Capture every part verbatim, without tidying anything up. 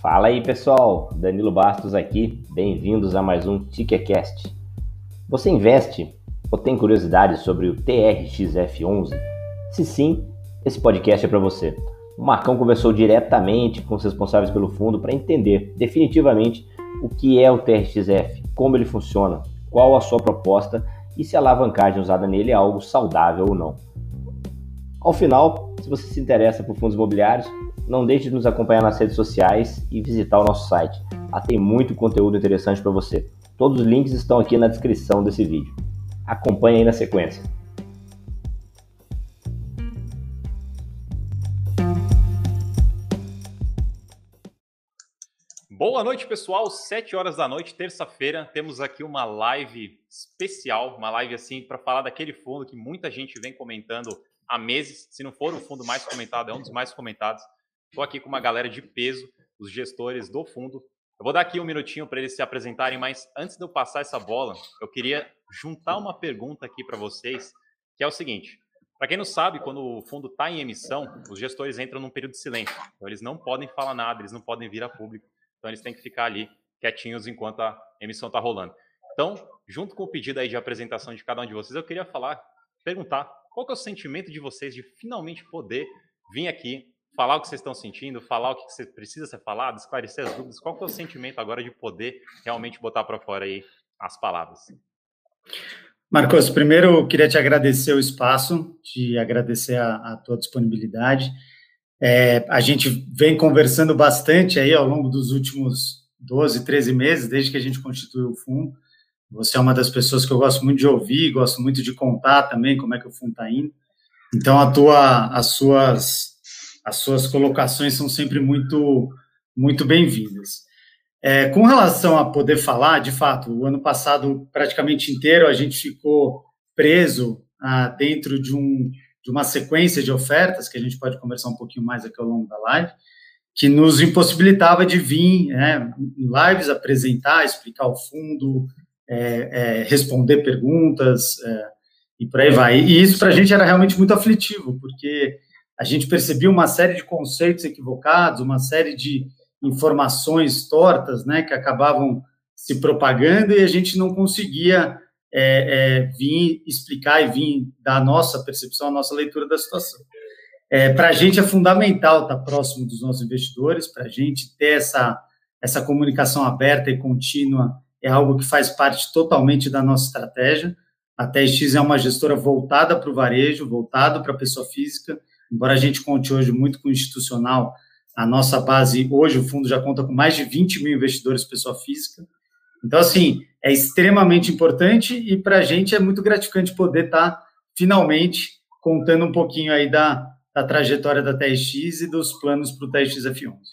Fala aí, pessoal, Danilo Bastos aqui, bem-vindos a mais um TickerCast. Você investe ou tem curiosidade sobre o T R X F onze? Se sim, esse podcast é para você. O Marcão conversou diretamente com os responsáveis pelo fundo para entender definitivamente o que é o T R X F, como ele funciona, qual a sua proposta e se a alavancagem usada nele é algo saudável ou não. Ao final, se você se interessa por fundos imobiliários, não deixe de nos acompanhar nas redes sociais e visitar o nosso site. Lá tem muito conteúdo interessante para você. Todos os links estão aqui na descrição desse vídeo. Acompanhe aí na sequência. Boa noite, pessoal. sete horas da noite, terça-feira, temos aqui uma live especial, uma live assim para falar daquele fundo que muita gente vem comentando há meses. Se não for o fundo mais comentado, é um dos mais comentados. Estou aqui com uma galera de peso, os gestores do fundo. Eu vou dar aqui um minutinho para eles se apresentarem, mas antes de eu passar essa bola, eu queria juntar uma pergunta aqui para vocês, que é o seguinte. Para quem não sabe, quando o fundo está em emissão, os gestores entram num período de silêncio. Então, eles não podem falar nada, eles não podem vir a público. Então, eles têm que ficar ali quietinhos enquanto a emissão está rolando. Então, junto com o pedido aí de apresentação de cada um de vocês, eu queria falar, perguntar, qual que é o sentimento de vocês de finalmente poder vir aqui, falar o que vocês estão sentindo, falar o que precisa ser falado, esclarecer as dúvidas. Qual que é o sentimento agora de poder realmente botar para fora aí as palavras? Marcos, primeiro eu queria te agradecer o espaço, te agradecer a, a tua disponibilidade. É, a gente vem conversando bastante aí ao longo dos últimos doze, treze meses, desde que a gente constituiu o fundo. Você é uma das pessoas que eu gosto muito de ouvir, gosto muito de contar também como é que o fundo está indo. Então, a tua, as suas... As suas colocações são sempre muito, muito bem-vindas. É, com relação a poder falar, de fato, o ano passado, praticamente inteiro, a gente ficou preso ah, dentro de, um, de uma sequência de ofertas, que a gente pode conversar um pouquinho mais aqui ao longo da live, que nos impossibilitava de vir né, em lives apresentar, explicar o fundo, é, é, responder perguntas, é, e por aí vai. E isso, para a gente, era realmente muito aflitivo, porque a gente percebia uma série de conceitos equivocados, uma série de informações tortas, né, que acabavam se propagando e a gente não conseguia é, é, vir explicar e vir dar a nossa percepção, a nossa leitura da situação. É, para a gente é fundamental estar próximo dos nossos investidores, para a gente ter essa, essa comunicação aberta e contínua é algo que faz parte totalmente da nossa estratégia. A T R X é uma gestora voltada para o varejo, voltada para a pessoa física. Embora a gente conte hoje muito com o institucional, a nossa base, hoje o fundo já conta com mais de vinte mil investidores pessoa física. Então, assim, é extremamente importante e para a gente é muito gratificante poder estar, finalmente, contando um pouquinho aí da, da trajetória da T R X e dos planos para o T R X F onze.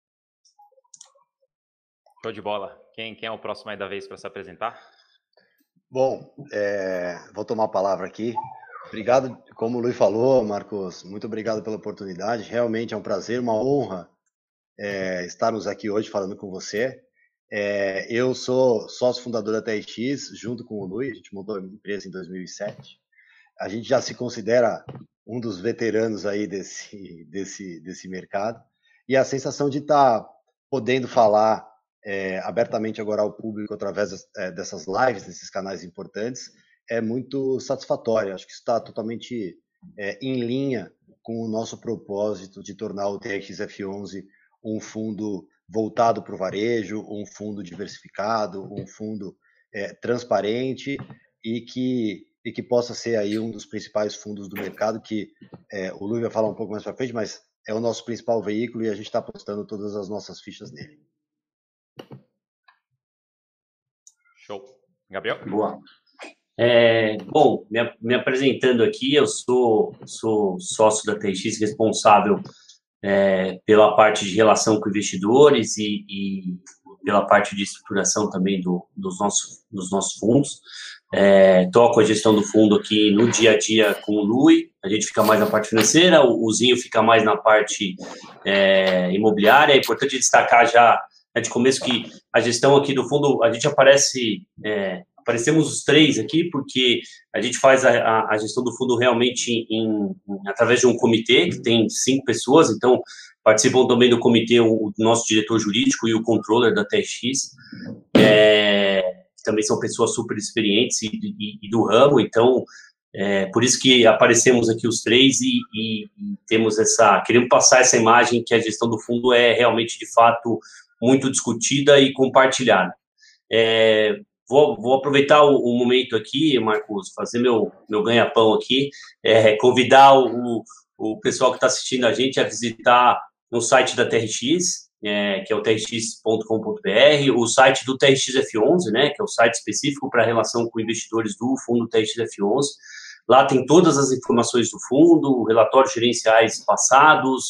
Show de bola. Quem, quem é o próximo aí da vez para se apresentar? Bom, é, vou tomar a palavra aqui. Obrigado, como o Luiz falou, Marcos, muito obrigado pela oportunidade. Realmente é um prazer, uma honra é, estarmos aqui hoje falando com você. É, eu sou sócio fundador da T R X, junto com o Luiz, a gente montou a empresa em dois mil e sete. A gente já se considera um dos veteranos aí desse, desse, desse mercado. E a sensação de estar podendo falar é, abertamente agora ao público através é, dessas lives, desses canais importantes, é muito satisfatório. Acho que isso está totalmente é, em linha com o nosso propósito de tornar o T R X F onze um fundo voltado para o varejo, um fundo diversificado, um fundo é, transparente e que, e que possa ser aí um dos principais fundos do mercado, que é, o Luiz vai falar um pouco mais para frente, mas é o nosso principal veículo e a gente está apostando todas as nossas fichas nele. Show. Gabriel? Boa. É, bom, me, me apresentando aqui, eu sou, sou sócio da T R X, responsável é, pela parte de relação com investidores e, e pela parte de estruturação também do, dos, nossos, dos nossos fundos. É, toco a gestão do fundo aqui no dia a dia com o Lui, a gente fica mais na parte financeira, o, o Zinho fica mais na parte é, imobiliária. É importante destacar já é, de começo que a gestão aqui do fundo, a gente aparece... É, Aparecemos os três aqui porque a gente faz a, a, a gestão do fundo realmente em, em, através de um comitê que tem cinco pessoas, então participam também do comitê o, o nosso diretor jurídico e o controller da T R X, é, que também são pessoas super experientes e, e, e do ramo, então, é, por isso que aparecemos aqui os três e, e, e temos essa, queremos passar essa imagem que a gestão do fundo é realmente, de fato, muito discutida e compartilhada. É, vou, vou aproveitar o, o momento aqui, Marcos, fazer meu, meu ganha-pão aqui, é, convidar o, o pessoal que está assistindo a gente a visitar no site da T R X, é, que é o t r x ponto com ponto b r, o site do T R X F onze, né, que é o site específico para a relação com investidores do fundo T R X F onze. Lá tem todas as informações do fundo, relatórios gerenciais passados,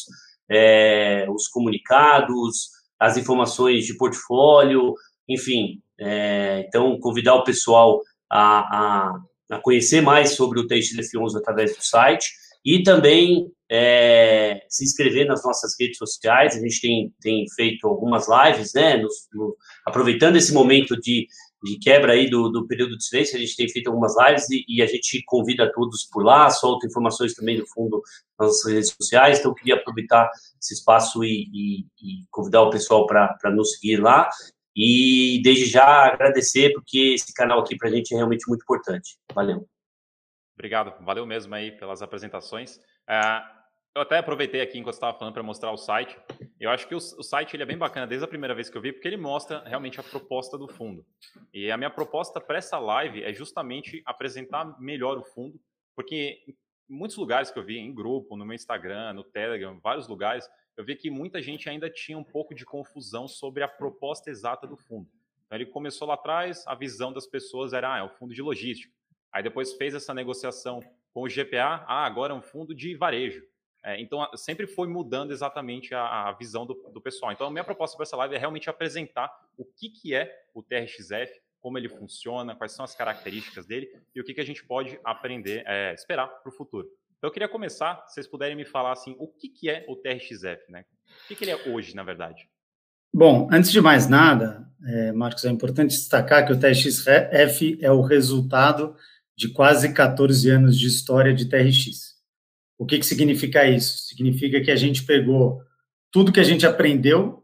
é, os comunicados, as informações de portfólio, enfim. É, então, convidar o pessoal a, a, a conhecer mais sobre o T R X F onze através do site e também é, se inscrever nas nossas redes sociais. A gente tem, tem feito algumas lives, né, no, no, aproveitando esse momento de, de quebra aí do, do período de silêncio, a gente tem feito algumas lives e, e a gente convida todos por lá, solta informações também do fundo nas nossas redes sociais, então eu queria aproveitar esse espaço e, e, e convidar o pessoal para nos seguir lá. E, desde já, agradecer, porque esse canal aqui para a gente é realmente muito importante. Valeu. Obrigado, valeu mesmo aí pelas apresentações. Uh, eu até aproveitei aqui, enquanto estava falando, para mostrar o site. Eu acho que o, o site ele é bem bacana desde a primeira vez que eu vi, porque ele mostra realmente a proposta do fundo. E a minha proposta para essa live é justamente apresentar melhor o fundo, porque em muitos lugares que eu vi, em grupo, no meu Instagram, no Telegram, vários lugares, eu vi que muita gente ainda tinha um pouco de confusão sobre a proposta exata do fundo. Então, ele começou lá atrás, a visão das pessoas era, ah, é um fundo de logística. Aí depois fez essa negociação com o G P A, ah, agora é um fundo de varejo. É, então, sempre foi mudando exatamente a, a visão do, do pessoal. Então, a minha proposta para essa live é realmente apresentar o que, que é o T R X F, como ele funciona, quais são as características dele e o que, que a gente pode aprender, é, esperar para o futuro. Então, eu queria começar, se vocês puderem me falar assim, o que, que é o T R X F, né? O que, que ele é hoje, na verdade? Bom, antes de mais nada, é, Marcos, é importante destacar que o T R X F é o resultado de quase quatorze anos de história de T R X. O que, que significa isso? Significa que a gente pegou tudo que a gente aprendeu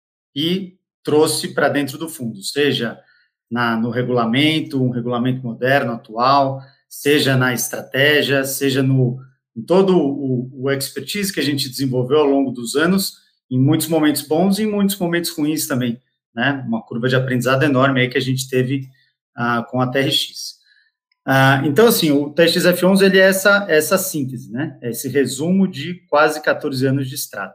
e trouxe para dentro do fundo, seja na, no regulamento, um regulamento moderno, atual, seja na estratégia, seja no, em todo o, o expertise que a gente desenvolveu ao longo dos anos, em muitos momentos bons e em muitos momentos ruins também, né? Uma curva de aprendizado enorme aí que a gente teve ah, com a T R X. Ah, então, assim, o T R X F onze, ele é essa, essa síntese, né? Esse resumo de quase quatorze anos de estrada.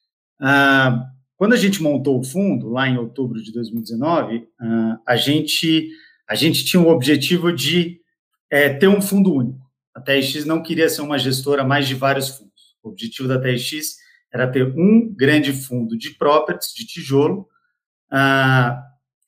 Ah, quando a gente montou o fundo, lá em outubro de dois mil e dezenove, ah, a, gente, a gente tinha o objetivo de é, ter um fundo único. A T R X não queria ser uma gestora mais de vários fundos. O objetivo da T R X era ter um grande fundo de properties, de tijolo, ah,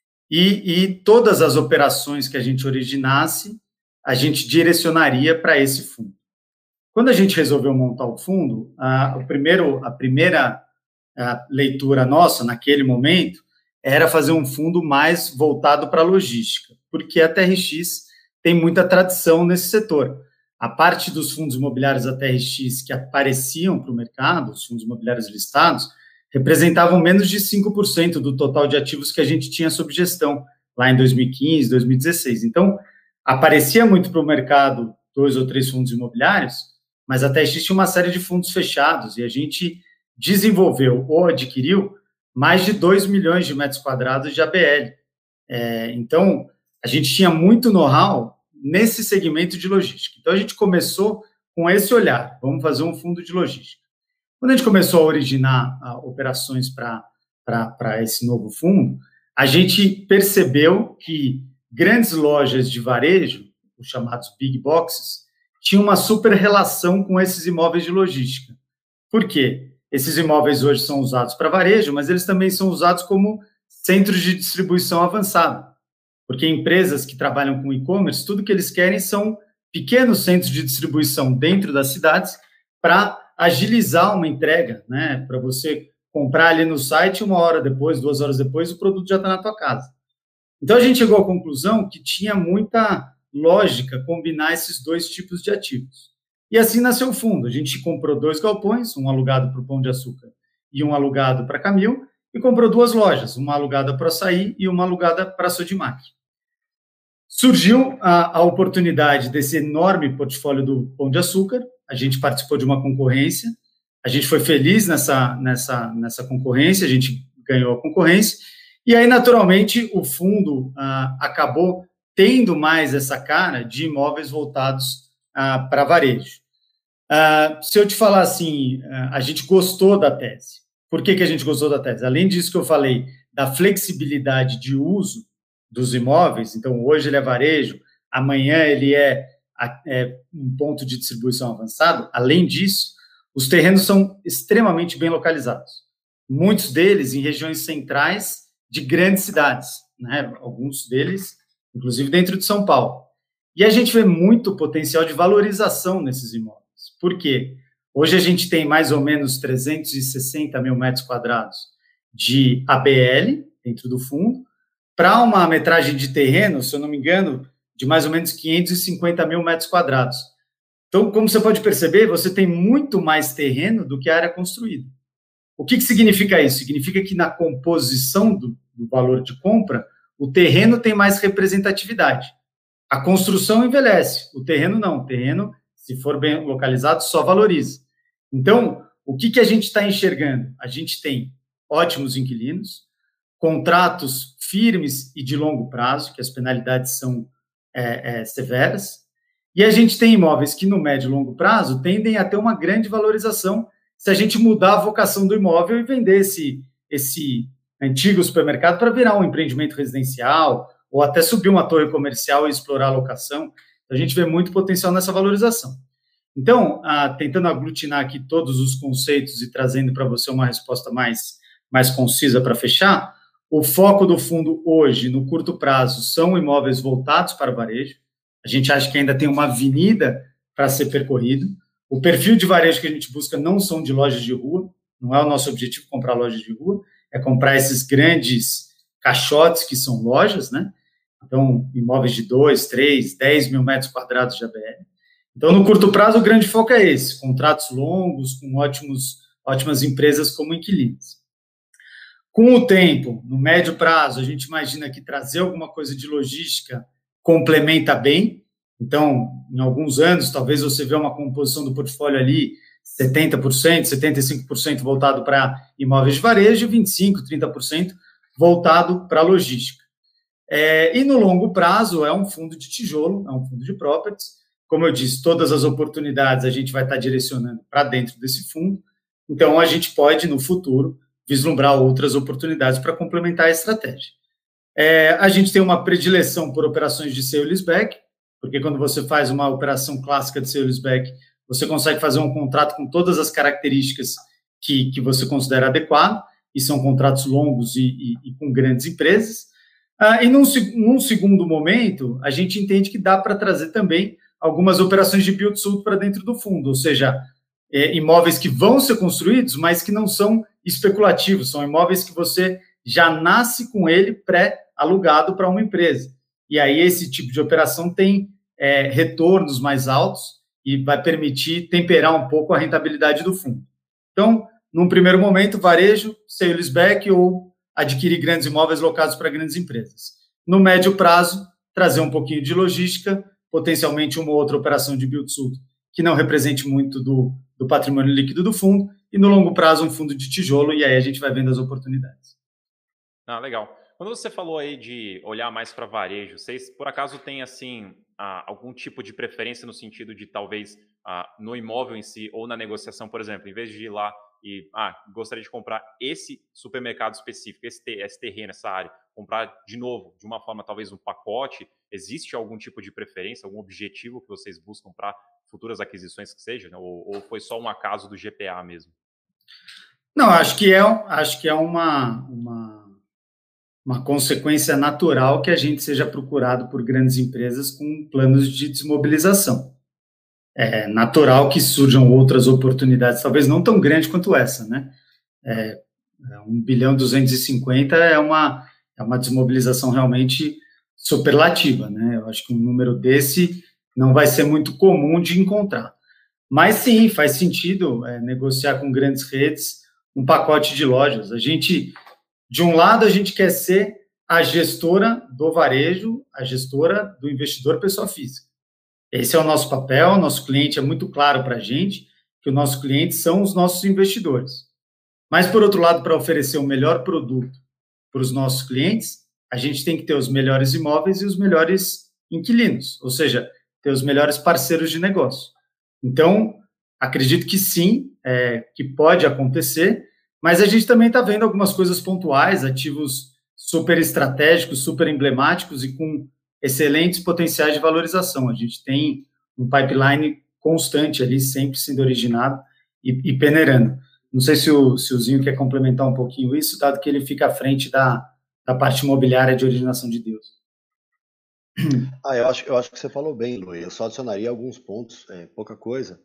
e, e todas as operações que a gente originasse, a gente direcionaria para esse fundo. Quando a gente resolveu montar o fundo, a, o primeiro, a primeira a leitura nossa, naquele momento, era fazer um fundo mais voltado para a logística, porque a T R X tem muita tradição nesse setor. A parte dos fundos imobiliários da T R X que apareciam para o mercado, os fundos imobiliários listados, representavam menos de cinco por cento do total de ativos que a gente tinha sob gestão, lá em dois mil e quinze, dois mil e dezesseis. Então, aparecia muito para o mercado dois ou três fundos imobiliários, mas a T R X tinha uma série de fundos fechados, e a gente desenvolveu ou adquiriu mais de dois milhões de metros quadrados de A B L. É, então, a gente tinha muito know-how nesse segmento de logística. Então, a gente começou com esse olhar, vamos fazer um fundo de logística. Quando a gente começou a originar a, operações para esse novo fundo, a gente percebeu que grandes lojas de varejo, os chamados big boxes, tinham uma super relação com esses imóveis de logística. Por quê? Esses imóveis hoje são usados para varejo, mas eles também são usados como centros de distribuição avançada. Porque empresas que trabalham com e-commerce, tudo que eles querem são pequenos centros de distribuição dentro das cidades para agilizar uma entrega, né? Para você comprar ali no site, uma hora depois, duas horas depois, o produto já está na tua casa. Então, a gente chegou à conclusão que tinha muita lógica combinar esses dois tipos de ativos. E assim nasceu o fundo. A gente comprou dois galpões, um alugado para o Pão de Açúcar e um alugado para a Camil, e comprou duas lojas, uma alugada para o Açaí e uma alugada para a Sodimac. Surgiu a, a oportunidade desse enorme portfólio do Pão de Açúcar, a gente participou de uma concorrência, a gente foi feliz nessa, nessa, nessa concorrência, a gente ganhou a concorrência, e aí, naturalmente, o fundo ah, acabou tendo mais essa cara de imóveis voltados ah, para varejo. Ah, se eu te falar assim, a gente gostou da tese. Por que, que a gente gostou da tese? Além disso que eu falei, da flexibilidade de uso dos imóveis, então hoje ele é varejo, amanhã ele é, é um ponto de distribuição avançado, além disso, os terrenos são extremamente bem localizados. Muitos deles em regiões centrais de grandes cidades, né? Alguns deles, inclusive dentro de São Paulo. E a gente vê muito potencial de valorização nesses imóveis. Por quê? Hoje a gente tem mais ou menos trezentos e sessenta mil metros quadrados de A B L dentro do fundo, para uma metragem de terreno, se eu não me engano, de mais ou menos quinhentos e cinquenta mil metros quadrados. Então, como você pode perceber, você tem muito mais terreno do que a área construída. O que, que significa isso? Significa que na composição do, do valor de compra, o terreno tem mais representatividade. A construção envelhece, o terreno não. O terreno, se for bem localizado, só valoriza. Então, o que, que a gente está enxergando? A gente tem ótimos inquilinos, contratos firmes e de longo prazo, que as penalidades são é, é, severas, e a gente tem imóveis que, no médio e longo prazo, tendem a ter uma grande valorização se a gente mudar a vocação do imóvel e vender esse, esse antigo supermercado para virar um empreendimento residencial, ou até subir uma torre comercial e explorar a locação. A gente vê muito potencial nessa valorização. Então, ah, tentando aglutinar aqui todos os conceitos e trazendo para você uma resposta mais, mais concisa para fechar, o foco do fundo hoje, no curto prazo, são imóveis voltados para o varejo. A gente acha que ainda tem uma avenida para ser percorrido. O perfil de varejo que a gente busca não são de lojas de rua, não é o nosso objetivo comprar lojas de rua, é comprar esses grandes caixotes que são lojas, né? Então, imóveis de dois, três, dez mil metros quadrados de A B L. Então, no curto prazo, o grande foco é esse, contratos longos, com ótimos, ótimas empresas como inquilinos. Com o tempo, no médio prazo, a gente imagina que trazer alguma coisa de logística complementa bem. Então, em alguns anos, talvez você vê uma composição do portfólio ali, setenta por cento, setenta e cinco por cento voltado para imóveis de varejo, vinte e cinco por cento, trinta por cento voltado para logística. É, e no longo prazo, é um fundo de tijolo, é um fundo de properties. Como eu disse, todas as oportunidades a gente vai estar direcionando para dentro desse fundo. Então, a gente pode, no futuro, vislumbrar outras oportunidades para complementar a estratégia. É, a gente tem uma predileção por operações de sale-leaseback, porque quando você faz uma operação clássica de sale-leaseback, você consegue fazer um contrato com todas as características que, que você considera adequado, e são contratos longos e, e, e com grandes empresas. Ah, e num, num segundo momento, a gente entende que dá para trazer também algumas operações de build-to-suit para dentro do fundo, ou seja, é, imóveis que vão ser construídos, mas que não são especulativos, são imóveis que você já nasce com ele pré-alugado para uma empresa. E aí esse tipo de operação tem é, retornos mais altos e vai permitir temperar um pouco a rentabilidade do fundo. Então, num primeiro momento, varejo, sale-leaseback ou adquirir grandes imóveis locados para grandes empresas. No médio prazo, trazer um pouquinho de logística, potencialmente uma outra operação de build-to-suit que não represente muito do, do patrimônio líquido do fundo, e no longo prazo um fundo de tijolo, e aí a gente vai vendo as oportunidades. Ah, legal. Quando você falou aí de olhar mais para varejo, vocês por acaso têm assim ah, algum tipo de preferência no sentido de talvez ah, no imóvel em si ou na negociação, por exemplo, em vez de ir lá e ah, gostaria de comprar esse supermercado específico, esse, esse terreno, essa área, comprar de novo, de uma forma talvez um pacote, existe algum tipo de preferência, algum objetivo que vocês buscam para futuras aquisições que seja, né? ou, ou foi só um acaso do G P A mesmo? Não, acho que é, acho que é uma, uma, uma consequência natural que a gente seja procurado por grandes empresas com planos de desmobilização. É natural que surjam outras oportunidades, talvez não tão grandes quanto essa, né? É, um bilhão duzentos e cinquenta é uma, é uma desmobilização realmente superlativa, né? Eu acho que um número desse não vai ser muito comum de encontrar. Mas sim, faz sentido é, negociar com grandes redes um pacote de lojas. A gente, de um lado, a gente quer ser a gestora do varejo, a gestora do investidor pessoa física. Esse é o nosso papel, nosso cliente é muito claro para a gente que os nossos clientes são os nossos investidores. Mas, por outro lado, para oferecer o melhor produto para os nossos clientes, a gente tem que ter os melhores imóveis e os melhores inquilinos, ou seja, ter os melhores parceiros de negócio. Então, acredito que sim, é, que pode acontecer, mas a gente também está vendo algumas coisas pontuais, ativos super estratégicos, super emblemáticos e com excelentes potenciais de valorização. A gente tem um pipeline constante ali, sempre sendo originado e, e peneirando. Não sei se o, se o Zinho quer complementar um pouquinho isso, dado que ele fica à frente da, da parte imobiliária de originação de deals. Ah, eu acho, eu acho que você falou bem, Luiz. Eu só adicionaria alguns pontos, é, pouca coisa.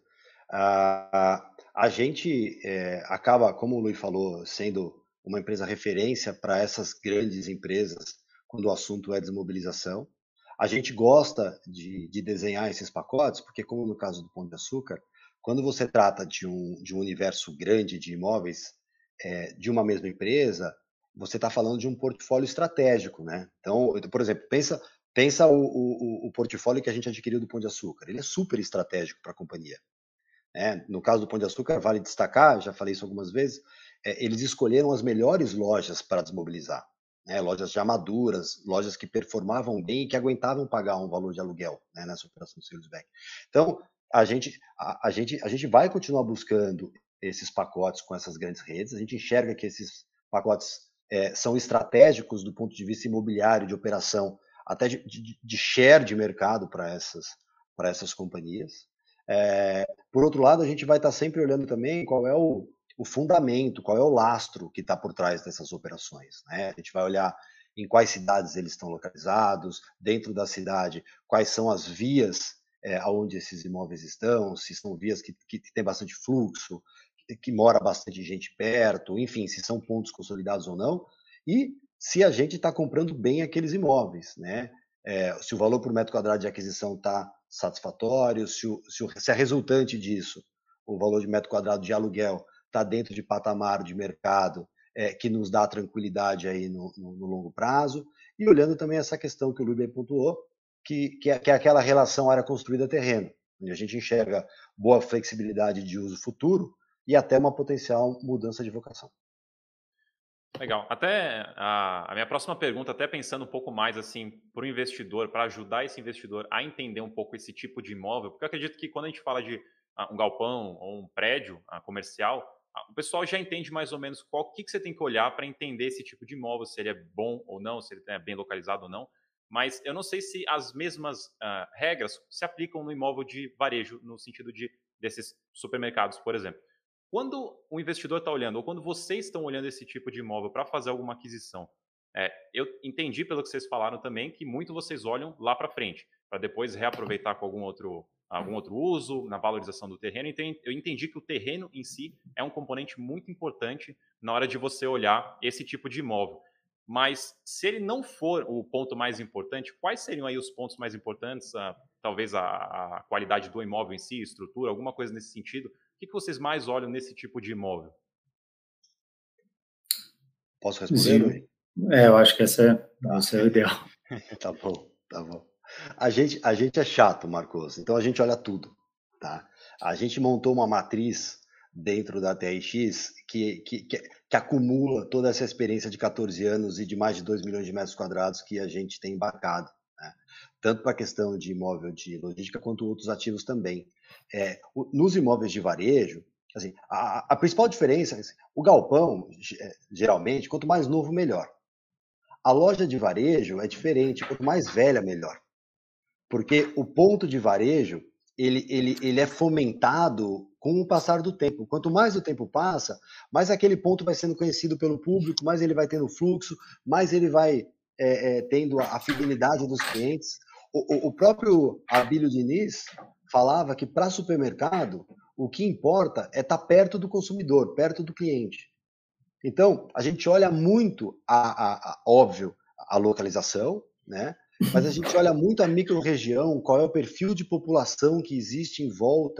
Ah, a gente é, acaba, como o Luiz falou, sendo uma empresa referência para essas grandes empresas quando o assunto é desmobilização. A gente gosta de, de desenhar esses pacotes, porque como no caso do Pão de Açúcar, quando você trata de um, de um universo grande de imóveis é, de uma mesma empresa, você está falando de um portfólio estratégico, né? Então, por exemplo, pensa, pensa o, o, o portfólio que a gente adquiriu do Pão de Açúcar. Ele é super estratégico para a companhia. É, no caso do Pão de Açúcar, vale destacar, já falei isso algumas vezes, é, eles escolheram as melhores lojas para desmobilizar. Né, lojas já maduras, lojas que performavam bem e que aguentavam pagar um valor de aluguel, né, nessa operação de sale-leaseback. Então, a gente, a, a, gente, a gente vai continuar buscando esses pacotes com essas grandes redes, a gente enxerga que esses pacotes é, são estratégicos do ponto de vista imobiliário, de operação, até de, de, de share de mercado para essas, para essas companhias. É, por outro lado, a gente vai estar sempre olhando também qual é o, o fundamento, qual é o lastro que está por trás dessas operações. Né? A gente vai olhar em quais cidades eles estão localizados, dentro da cidade, quais são as vias é, onde esses imóveis estão, se são vias que, que tem bastante fluxo, que, que mora bastante gente perto, enfim, se são pontos consolidados ou não, e se a gente está comprando bem aqueles imóveis, né? É, se o valor por metro quadrado de aquisição está satisfatório, se, o, se, o, se a resultante disso, o valor de metro quadrado de aluguel, está dentro de patamar de mercado é, que nos dá tranquilidade aí no, no, no longo prazo, e olhando também essa questão que o Luiz bem pontuou, que, que, é, que é aquela relação área construída-terreno, onde a gente enxerga boa flexibilidade de uso futuro e até uma potencial mudança de vocação. Legal. Até a, a minha próxima pergunta, até pensando um pouco mais assim para o investidor, para ajudar esse investidor a entender um pouco esse tipo de imóvel, porque eu acredito que quando a gente fala de uh, um galpão ou um prédio uh, comercial, uh, o pessoal já entende mais ou menos qual que, que você tem que olhar para entender esse tipo de imóvel, se ele é bom ou não, se ele é bem localizado ou não. Mas eu não sei se as mesmas uh, regras se aplicam no imóvel de varejo, no sentido de desses supermercados, por exemplo. Quando o investidor está olhando, ou quando vocês estão olhando esse tipo de imóvel para fazer alguma aquisição, é, eu entendi pelo que vocês falaram também que muito vocês olham lá para frente, para depois reaproveitar com algum outro, algum outro uso, na valorização do terreno. Então, eu entendi que o terreno em si é um componente muito importante na hora de você olhar esse tipo de imóvel. Mas se ele não for o ponto mais importante, quais seriam aí os pontos mais importantes? Ah, talvez a, a qualidade do imóvel em si, estrutura, alguma coisa nesse sentido. O que, que vocês mais olham nesse tipo de imóvel? Posso responder, Luiz? É, eu acho que essa é, tá. Essa é o ideal. Tá bom, tá bom. A gente, a gente é chato, Marcos, então a gente olha tudo, tá? A gente montou uma matriz dentro da T R X que, que, que, que acumula toda essa experiência de quatorze anos e de mais de dois milhões de metros quadrados que a gente tem embarcado, né? Tanto para a questão de imóvel de logística quanto outros ativos também. É, nos imóveis de varejo, assim, a, a principal diferença é assim, o galpão, geralmente, quanto mais novo, melhor. A loja de varejo é diferente, quanto mais velha, melhor. Porque o ponto de varejo, ele, ele, ele é fomentado com o passar do tempo. Quanto mais o tempo passa, mais aquele ponto vai sendo conhecido pelo público, mais ele vai tendo fluxo, mais ele vai é, é, tendo a fidelidade dos clientes. O, o próprio Abílio Diniz falava que para supermercado, o que importa é estar perto do consumidor, perto do cliente. Então, a gente olha muito, a, a, a, óbvio, a localização, né? Mas a gente olha muito a micro-região, qual é o perfil de população que existe em volta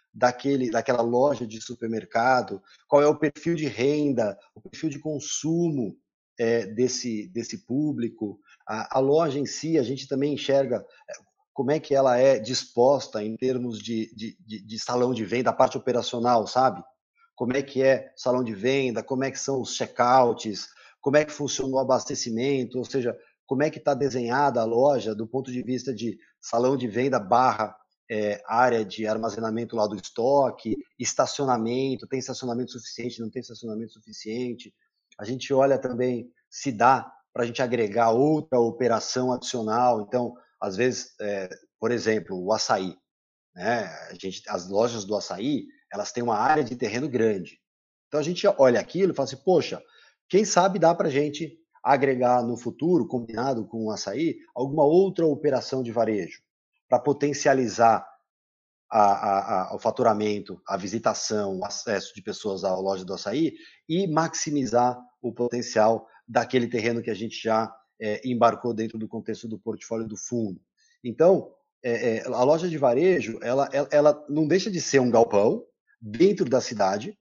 daquele, daquela loja de supermercado, qual é o perfil de renda, o perfil de consumo é, desse, desse público. A, a loja em si, a gente também enxerga como é que ela é disposta em termos de, de, de, de salão de venda, a parte operacional, sabe? Como é que é salão de venda, como é que são os checkouts, como é que funciona o abastecimento, ou seja, como é que está desenhada a loja do ponto de vista de salão de venda barra é, área de armazenamento lá do estoque, estacionamento, tem estacionamento suficiente, não tem estacionamento suficiente. A gente olha também se dá para a gente agregar outra operação adicional. Então, às vezes, é, por exemplo, o açaí, né? A gente, as lojas do açaí, elas têm uma área de terreno grande. Então, a gente olha aquilo e fala assim, poxa, quem sabe dá para a gente agregar no futuro, combinado com o açaí, alguma outra operação de varejo, para potencializar a, a, a, o faturamento, a visitação, o acesso de pessoas à loja do açaí e maximizar o potencial daquele terreno que a gente já é, embarcou dentro do contexto do portfólio do fundo. Então, é, é, a loja de varejo, ela, ela, ela não deixa de ser um galpão dentro da cidade,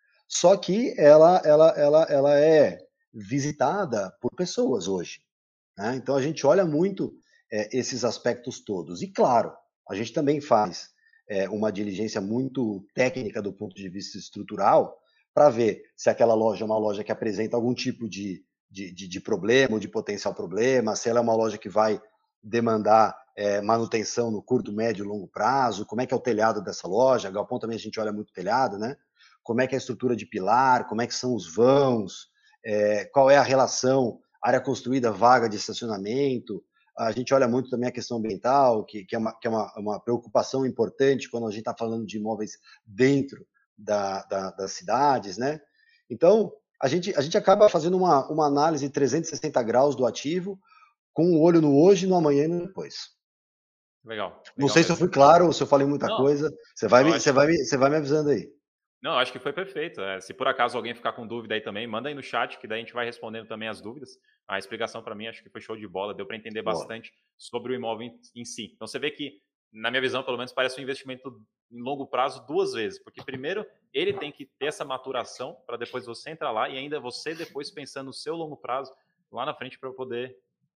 só que ela, ela, ela, ela é visitada por pessoas hoje, né? Então, a gente olha muito é, esses aspectos todos. E, claro, a gente também faz é, uma diligência muito técnica do ponto de vista estrutural para ver se aquela loja é uma loja que apresenta algum tipo de, de, de, de problema ou de potencial problema, se ela é uma loja que vai demandar é, manutenção no curto, médio e longo prazo, como é que é o telhado dessa loja. Galpão também a gente olha muito o telhado, né? Como é que é a estrutura de pilar, como é que são os vãos, é, qual é a relação área construída, vaga de estacionamento. A gente olha muito também a questão ambiental, que, que é, uma, que é uma, uma preocupação importante quando a gente está falando de imóveis dentro da, da, das cidades, né? Então, a gente, a gente acaba fazendo uma, uma análise de trezentos e sessenta graus do ativo, com um olho no hoje, no amanhã e no depois. Legal. legal Não sei mesmo. se eu fui claro ou se eu falei muita Não, coisa. Você vai, me, acho... você, vai me, você vai me avisando aí. Não, acho que foi perfeito. É, se por acaso alguém ficar com dúvida aí também, manda aí no chat, que daí a gente vai respondendo também as dúvidas. A explicação para mim acho que foi show de bola, deu para entender Boa. bastante sobre o imóvel em, em si. Então você vê que, na minha visão, pelo menos, parece um investimento em longo prazo duas vezes. Porque primeiro, ele tem que ter essa maturação para depois você entrar lá e ainda você depois pensando no seu longo prazo lá na frente para poder...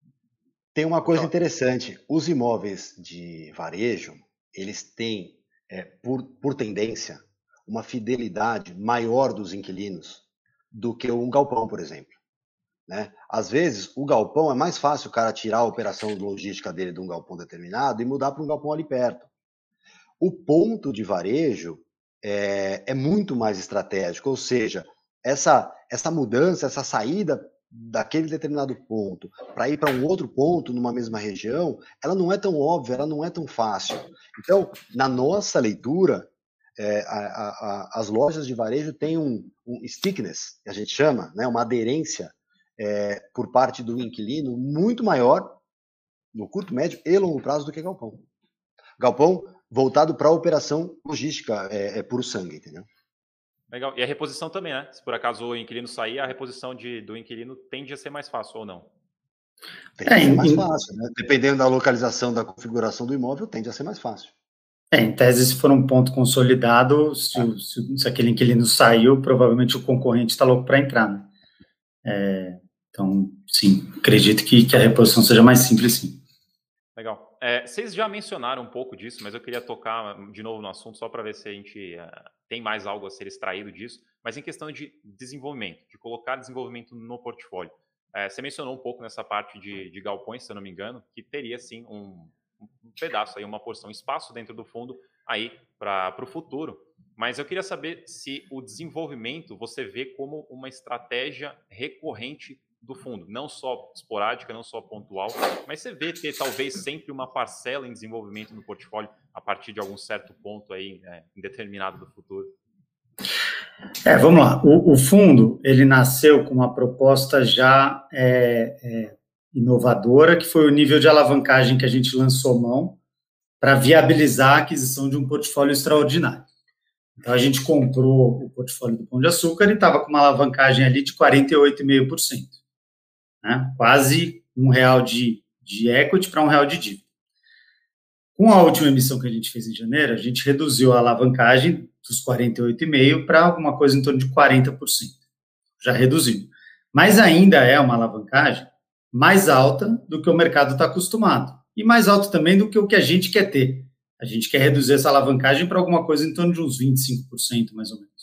Tem uma coisa interessante. Os imóveis de varejo, eles têm, é, por, por tendência, uma fidelidade maior dos inquilinos do que um galpão, por exemplo, né? Às vezes, o galpão é mais fácil o cara tirar a operação logística dele de um galpão determinado e mudar para um galpão ali perto. O ponto de varejo é, é muito mais estratégico, ou seja, essa, essa mudança, essa saída daquele determinado ponto para ir para um outro ponto numa mesma região, ela não é tão óbvia, ela não é tão fácil. Então, na nossa leitura, É, a, a, a, as lojas de varejo têm um, um stickiness, que a gente chama, né, uma aderência é, por parte do inquilino muito maior no curto, médio e longo prazo do que galpão. Galpão voltado para a operação logística, é, é puro sangue, entendeu? Legal. E a reposição também, né? Se por acaso o inquilino sair, a reposição de, do inquilino tende a ser mais fácil ou não? Tende a ser mais fácil, né? Dependendo da localização, da configuração do imóvel, tende a ser mais fácil. É, em tese, se for um ponto consolidado, se, ah. se, se aquele inquilino saiu, provavelmente o concorrente está louco para entrar, né? É, então, sim, acredito que, que a reposição seja mais simples, sim. Legal. É, vocês já mencionaram um pouco disso, mas eu queria tocar de novo no assunto só para ver se a gente uh, tem mais algo a ser extraído disso, mas em questão de desenvolvimento, de colocar desenvolvimento no portfólio. É, você mencionou um pouco nessa parte de, de galpões, se eu não me engano, que teria, sim, um... um pedaço aí, uma porção, espaço dentro do fundo aí para o futuro. Mas eu queria saber se o desenvolvimento você vê como uma estratégia recorrente do fundo, não só esporádica, não só pontual, mas você vê ter talvez sempre uma parcela em desenvolvimento no portfólio a partir de algum certo ponto aí, é, indeterminado do futuro. É, vamos lá. O, o fundo, ele nasceu com uma proposta já é, é, inovadora, que foi o nível de alavancagem que a gente lançou mão para viabilizar a aquisição de um portfólio extraordinário. Então, a gente comprou o portfólio do Pão de Açúcar e estava com uma alavancagem ali de quarenta e oito vírgula cinco por cento, né? Quase um real de, de equity para um real de dívida. Com a última emissão que a gente fez em janeiro, a gente reduziu a alavancagem dos quarenta e oito vírgula cinco por cento para alguma coisa em torno de quarenta por cento. Já reduziu. Mas ainda é uma alavancagem mais alta do que o mercado está acostumado. E mais alta também do que o que a gente quer ter. A gente quer reduzir essa alavancagem para alguma coisa em torno de uns vinte e cinco por cento, mais ou menos.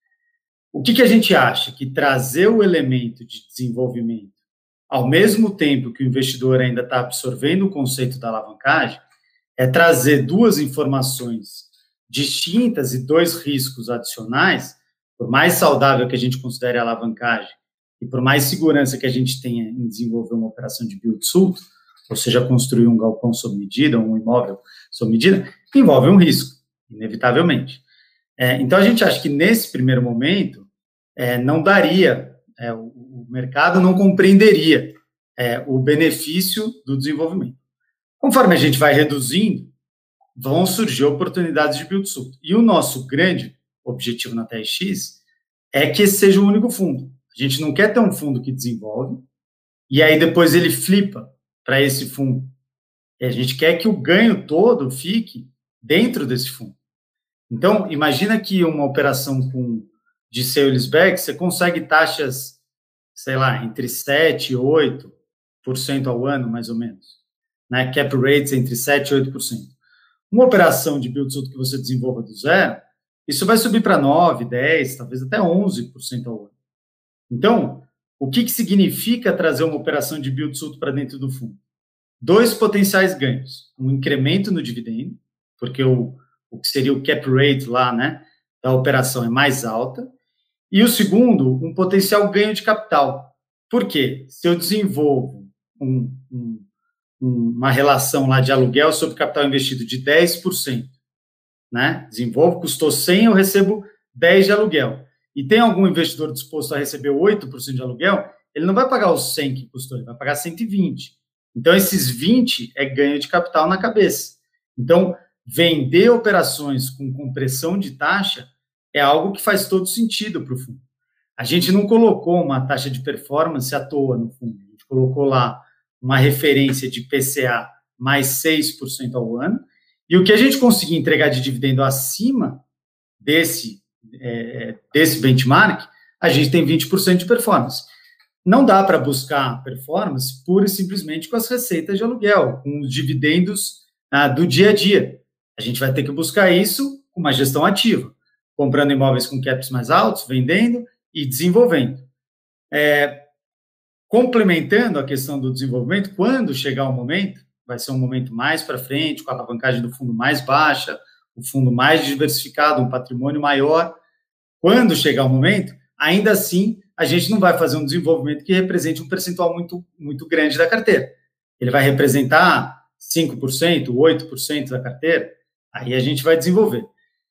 O que, que a gente acha? Que trazer o elemento de desenvolvimento, ao mesmo tempo que o investidor ainda está absorvendo o conceito da alavancagem, é trazer duas informações distintas e dois riscos adicionais, por mais saudável que a gente considere a alavancagem e por mais segurança que a gente tenha em desenvolver uma operação de build-to-suit, ou seja, construir um galpão sob medida, um imóvel sob medida, envolve um risco, inevitavelmente. É, então, a gente acha que, nesse primeiro momento, é, não daria, é, o, o mercado não compreenderia é, o benefício do desenvolvimento. Conforme a gente vai reduzindo, vão surgir oportunidades de build-to-suit. E o nosso grande objetivo na T R X é que esse seja o único fundo. A gente não quer ter um fundo que desenvolve e aí depois ele flipa para esse fundo. E a gente quer que o ganho todo fique dentro desse fundo. Então, imagina que uma operação com, de sale-leaseback, você consegue taxas, sei lá, entre sete e oito por cento ao ano, mais ou menos. Né? Cap rates entre sete e oito por cento. Uma operação de build-to-suit que você desenvolva do zero, isso vai subir para nove, dez, talvez até onze por cento ao ano. Então, o que, que significa trazer uma operação de build-to-suit para dentro do fundo? Dois potenciais ganhos. Um incremento no dividendo, porque o, o que seria o cap rate lá, né, da operação é mais alta. E o segundo, um potencial ganho de capital. Por quê? Se eu desenvolvo um, um, uma relação lá de aluguel sobre capital investido de dez por cento, né, desenvolvo, custou cem, eu recebo dez de aluguel. E tem algum investidor disposto a receber oito por cento de aluguel, ele não vai pagar os cem que custou, ele vai pagar cento e vinte. Então, esses vinte é ganho de capital na cabeça. Então, vender operações com compressão de taxa é algo que faz todo sentido para o fundo. A gente não colocou uma taxa de performance à toa no fundo. A gente colocou lá uma referência de P C A mais seis por cento ao ano. E o que a gente conseguir entregar de dividendo acima desse É, desse benchmark, a gente tem vinte por cento de performance. Não dá para buscar performance pura e simplesmente com as receitas de aluguel, com os dividendos ah, do dia a dia. A gente vai ter que buscar isso com uma gestão ativa, comprando imóveis com caps mais altos, vendendo e desenvolvendo. É, complementando a questão do desenvolvimento, quando chegar o momento, vai ser um momento mais para frente, com a alavancagem do fundo mais baixa, o fundo mais diversificado, um patrimônio maior. Quando chegar o momento, ainda assim, a gente não vai fazer um desenvolvimento que represente um percentual muito, muito grande da carteira. Ele vai representar cinco por cento, oito por cento da carteira, aí a gente vai desenvolver.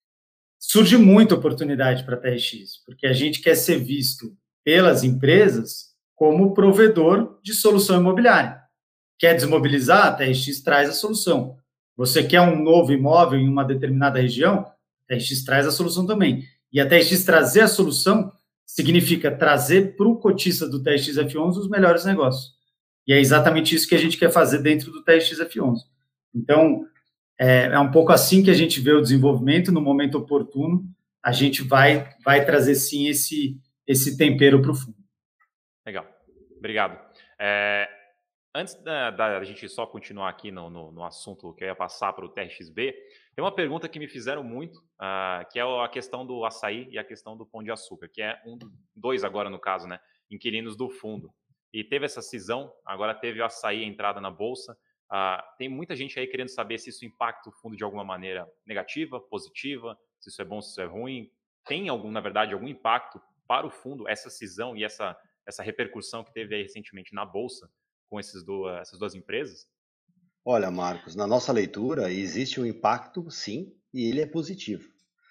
Surge muita oportunidade para a T R X, porque a gente quer ser visto pelas empresas como provedor de solução imobiliária. Quer desmobilizar? A T R X traz a solução. Você quer um novo imóvel em uma determinada região? A T R X traz a solução também. E a T R X trazer a solução significa trazer para o cotista do T R X F onze os melhores negócios. E é exatamente isso que a gente quer fazer dentro do T R X F onze. Então, é, é um pouco assim que a gente vê o desenvolvimento. No momento oportuno, a gente vai, vai trazer, sim, esse, esse tempero para o fundo. Legal. Obrigado. É... Antes da, da gente só continuar aqui no, no, no assunto que eu ia passar para o T R X B, tem uma pergunta que me fizeram muito, uh, que é a questão do açaí e a questão do Pão de Açúcar, que é um, dois agora no caso, né, inquilinos do fundo. E teve essa cisão, agora teve o açaí, a entrada na bolsa. Uh, tem muita gente aí querendo saber se isso impacta o fundo de alguma maneira negativa, positiva, se isso é bom, se isso é ruim. Tem algum, na verdade, algum impacto para o fundo, essa cisão e essa, essa repercussão que teve aí recentemente na bolsa, com esses do, essas duas empresas? Olha, Marcos, na nossa leitura existe um impacto, sim, e ele é positivo.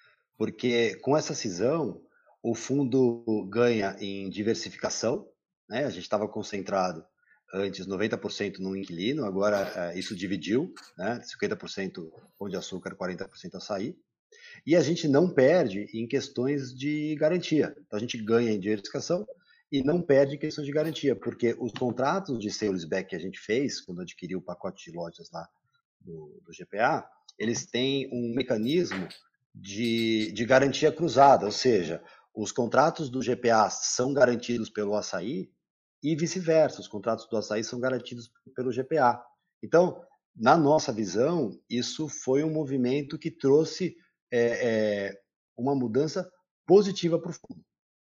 Porque com essa cisão, o fundo ganha em diversificação, né? A gente estava concentrado antes noventa por cento no inquilino, agora isso dividiu, né? cinquenta por cento Pão de Açúcar, quarenta por cento açaí. E a gente não perde em questões de garantia. Então a gente ganha em diversificação e não perde em questões de garantia, porque os contratos de sale-leaseback que a gente fez, quando adquiriu o pacote de lojas lá do, do G P A, eles têm um mecanismo de, de garantia cruzada, ou seja, os contratos do G P A são garantidos pelo Assaí e vice-versa, os contratos do Assaí são garantidos pelo G P A. Então, na nossa visão, isso foi um movimento que trouxe é, é, uma mudança positiva para o fundo.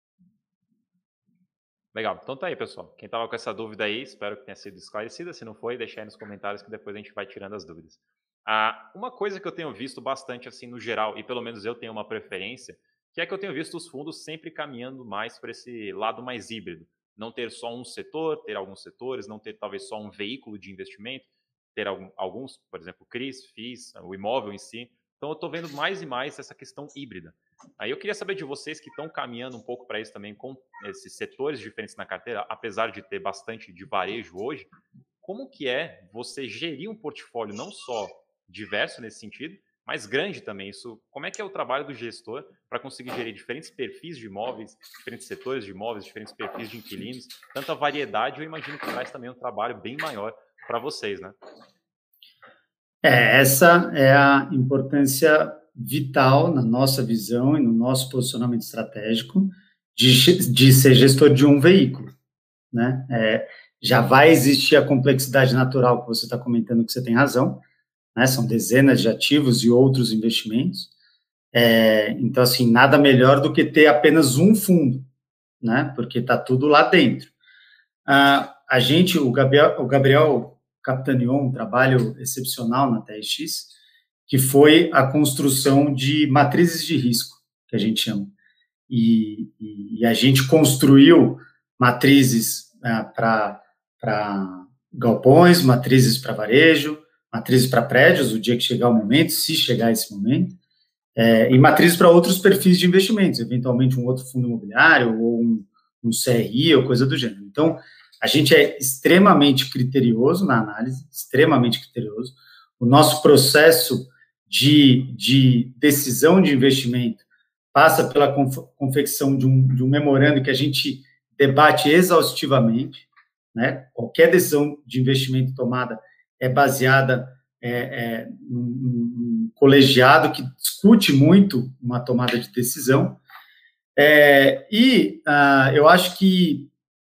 Legal, então tá aí, pessoal. Quem estava com essa dúvida aí, espero que tenha sido esclarecida. Se não foi, deixa aí nos comentários que depois a gente vai tirando as dúvidas. Ah, uma coisa que eu tenho visto bastante assim no geral, e pelo menos eu tenho uma preferência, que é que eu tenho visto os fundos sempre caminhando mais para esse lado mais híbrido. Não ter só um setor, ter alguns setores, não ter talvez só um veículo de investimento, ter algum, alguns, por exemplo, C R I S, F I S, o imóvel em si. Então eu estou vendo mais e mais essa questão híbrida. Aí eu queria saber de vocês que estão caminhando um pouco para isso também, com esses setores diferentes na carteira, apesar de ter bastante de varejo hoje, como que é você gerir um portfólio não só diverso nesse sentido, mas grande também? Isso, como é que é o trabalho do gestor para conseguir gerir diferentes perfis de imóveis, diferentes setores de imóveis, diferentes perfis de inquilinos, tanta variedade? Eu imagino que traz também um trabalho bem maior para vocês, né? É, essa é a importância vital na nossa visão e no nosso posicionamento estratégico de, de ser gestor de um veículo, né? É, já vai existir a complexidade natural que você está comentando, que você tem razão, né? São dezenas de ativos e outros investimentos. É, então, assim, nada melhor do que ter apenas um fundo, né? Porque está tudo lá dentro. Ah, a gente, o Gabriel, o Gabriel capitaneou um trabalho excepcional na T R X, que foi a construção de matrizes de risco, que a gente chama. E, e, e a gente construiu matrizes ah, para galpões, matrizes para varejo, matrizes para prédios, o dia que chegar o momento, se chegar esse momento, é, e matrizes para outros perfis de investimentos, eventualmente um outro fundo imobiliário ou um, um C R I ou coisa do gênero. Então, a gente é extremamente criterioso na análise, extremamente criterioso. O nosso processo de, de decisão de investimento passa pela confecção de um, de um memorando que a gente debate exaustivamente, né? Qualquer decisão de investimento tomada é baseada é, é, num, num colegiado que discute muito uma tomada de decisão. É, e ah, eu acho que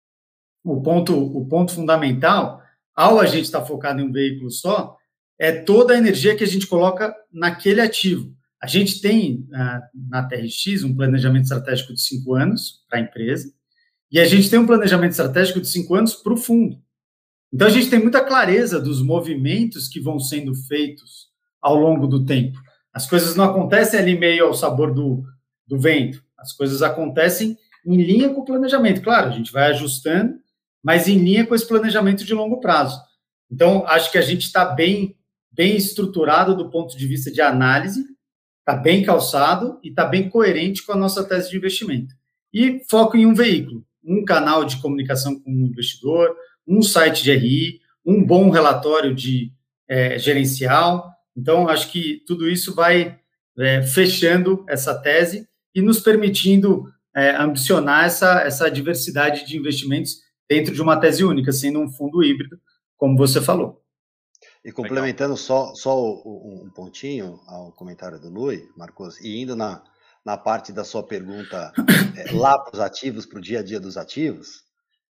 o ponto, o ponto fundamental, ao a gente estar focado em um veículo só, é toda a energia que a gente coloca naquele ativo. A gente tem, ah, na T R X, um planejamento estratégico de cinco anos para a empresa, e a gente tem um planejamento estratégico de cinco anos para o fundo. Então, a gente tem muita clareza dos movimentos que vão sendo feitos ao longo do tempo. As coisas não acontecem ali meio ao sabor do, do vento. As coisas acontecem em linha com o planejamento. Claro, a gente vai ajustando, mas em linha com esse planejamento de longo prazo. Então, acho que a gente está bem, bem estruturado do ponto de vista de análise, está bem calçado e está bem coerente com a nossa tese de investimento. E foco em um veículo, um canal de comunicação com o investidor, um site de R I, um bom relatório de é, gerencial. Então, acho que tudo isso vai é, fechando essa tese e nos permitindo é, ambicionar essa, essa diversidade de investimentos dentro de uma tese única, sendo um fundo híbrido, como você falou. E complementando só, só um pontinho ao comentário do Lui, Marcos, e indo na, na parte da sua pergunta é, lá para os ativos, para o dia a dia dos ativos,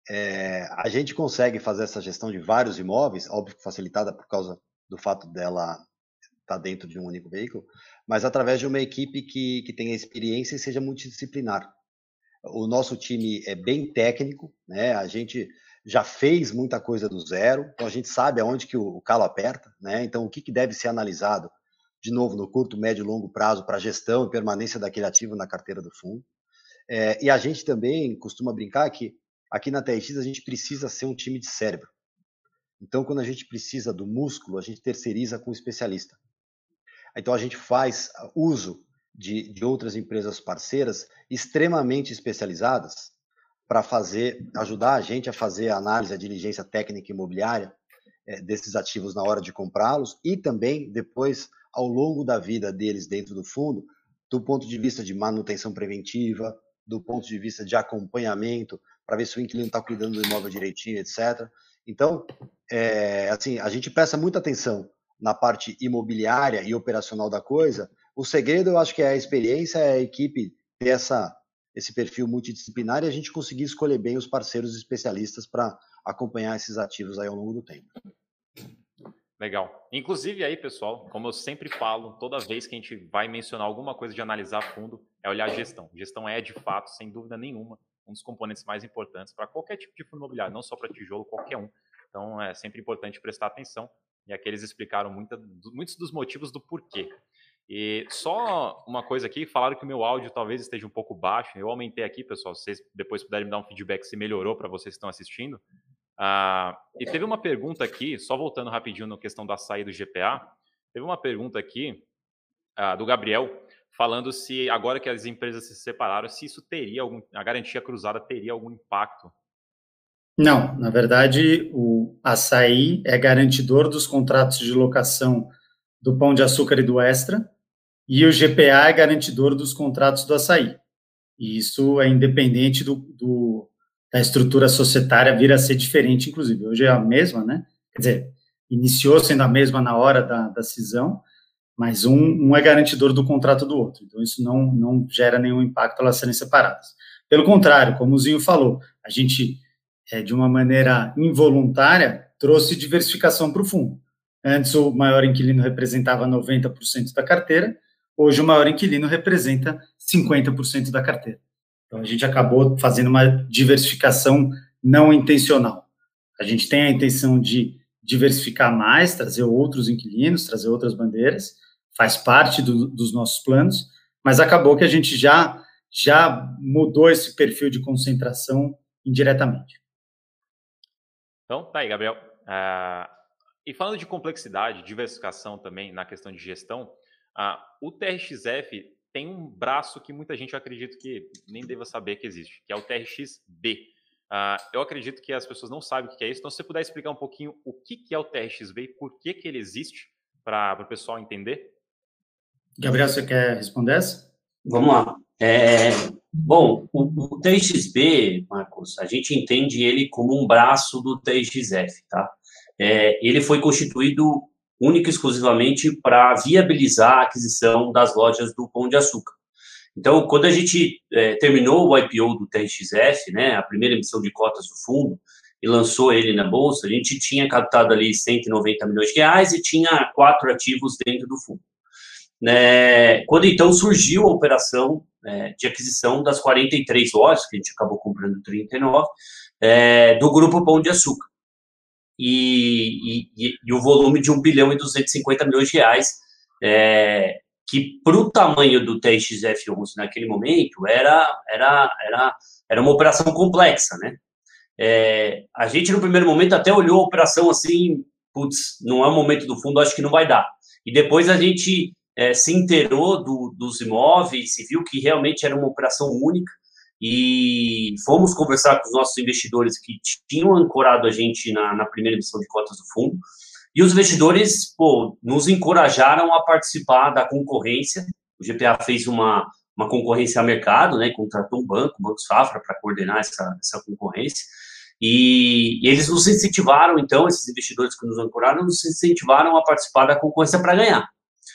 é, a gente consegue fazer essa gestão de vários imóveis, óbvio que facilitada por causa do fato dela estar dentro de um único veículo, mas através de uma equipe que, que tenha experiência e seja multidisciplinar. O nosso time é bem técnico, né? A gente já fez muita coisa do zero, então a gente sabe aonde que o calo aperta, né? Então o que, que deve ser analisado, de novo, no curto, médio e longo prazo para a gestão e permanência daquele ativo na carteira do fundo. É, e a gente também costuma brincar que aqui na T R X a gente precisa ser um time de cérebro. Então quando a gente precisa do músculo, a gente terceiriza com um especialista. Então a gente faz uso de, de outras empresas parceiras extremamente especializadas para fazer, ajudar a gente a fazer a análise, a diligência técnica imobiliária é, desses ativos na hora de comprá-los e também depois ao longo da vida deles dentro do fundo, do ponto de vista de manutenção preventiva, do ponto de vista de acompanhamento, para ver se o inquilino está cuidando do imóvel direitinho, etcétera. Então, é, assim, a gente presta muita atenção na parte imobiliária e operacional da coisa, o segredo eu acho que é a experiência, é a equipe ter essa, esse perfil multidisciplinar e a gente conseguir escolher bem os parceiros especialistas para acompanhar esses ativos aí ao longo do tempo. Legal. Inclusive aí, pessoal, como eu sempre falo, toda vez que a gente vai mencionar alguma coisa de analisar fundo, é olhar a gestão. Gestão é, de fato, sem dúvida nenhuma, um dos componentes mais importantes para qualquer tipo de fundo imobiliário, não só para tijolo, qualquer um. Então, é sempre importante prestar atenção. E aqui eles explicaram muita, muitos dos motivos do porquê. E só uma coisa aqui, falaram que o meu áudio talvez esteja um pouco baixo. Eu aumentei aqui, pessoal, se vocês depois puderem me dar um feedback se melhorou para vocês que estão assistindo. Ah, e teve uma pergunta aqui, só voltando rapidinho na questão da saída do G P A, teve uma pergunta aqui ah, do Gabriel, falando se agora que as empresas se separaram, se isso teria algum, a garantia cruzada teria algum impacto. Não, na verdade, o Assaí é garantidor dos contratos de locação do Pão de Açúcar e do Extra, e o G P A é garantidor dos contratos do Assaí. E isso é independente do, do da estrutura societária vir a ser diferente, inclusive. Hoje é a mesma, né? Quer dizer, iniciou sendo a mesma na hora da, da cisão, mas um, um é garantidor do contrato do outro. Então, isso não, não gera nenhum impacto elas serem separadas. Pelo contrário, como o Zinho falou, a gente, é, de uma maneira involuntária, trouxe diversificação para o fundo. Antes, o maior inquilino representava noventa por cento da carteira, hoje o maior inquilino representa cinquenta por cento da carteira. Então, a gente acabou fazendo uma diversificação não intencional. A gente tem a intenção de diversificar mais, trazer outros inquilinos, trazer outras bandeiras, faz parte do, dos nossos planos, mas acabou que a gente já, já mudou esse perfil de concentração indiretamente. Então, tá aí, Gabriel. Uh, e falando de complexidade, diversificação também na questão de gestão, uh, o T R X F tem um braço que muita gente acredita que nem deva saber que existe, que é o T R X B. Uh, eu acredito que as pessoas não sabem o que é isso, então se você puder explicar um pouquinho o que é o T R X B e por que, que ele existe, para o pessoal entender. Gabriel, você quer responder essa? Vamos lá. É, bom, o, o T R X B, Marcos, a gente entende ele como um braço do T R X F, tá? É, ele foi constituído única e exclusivamente para viabilizar a aquisição das lojas do Pão de Açúcar. Então, quando a gente é, terminou o I P O do T R X F, né, a primeira emissão de cotas do fundo, e lançou ele na Bolsa, a gente tinha captado ali cento e noventa milhões de reais e tinha quatro ativos dentro do fundo. É, quando então surgiu a operação é, de aquisição das quarenta e três lojas, que a gente acabou comprando trinta e nove, é, do Grupo Pão de Açúcar. E, e, e o volume de um bilhão e duzentos e cinquenta milhões de reais, é, que para o tamanho do T R X F onze naquele momento era, era, era, era uma operação complexa, né? É, a gente no primeiro momento até olhou a operação assim, putz, não é o momento do fundo, acho que não vai dar. E depois a gente é, se inteirou do, dos imóveis e viu que realmente era uma operação única, e fomos conversar com os nossos investidores que tinham ancorado a gente na, na primeira emissão de cotas do fundo, e os investidores, pô, nos encorajaram a participar da concorrência. O G P A fez uma, uma concorrência a mercado, né, contratou um banco, o Banco Safra, para coordenar essa, essa concorrência, e, e eles nos incentivaram, então, esses investidores que nos ancoraram, nos incentivaram a participar da concorrência para ganhar.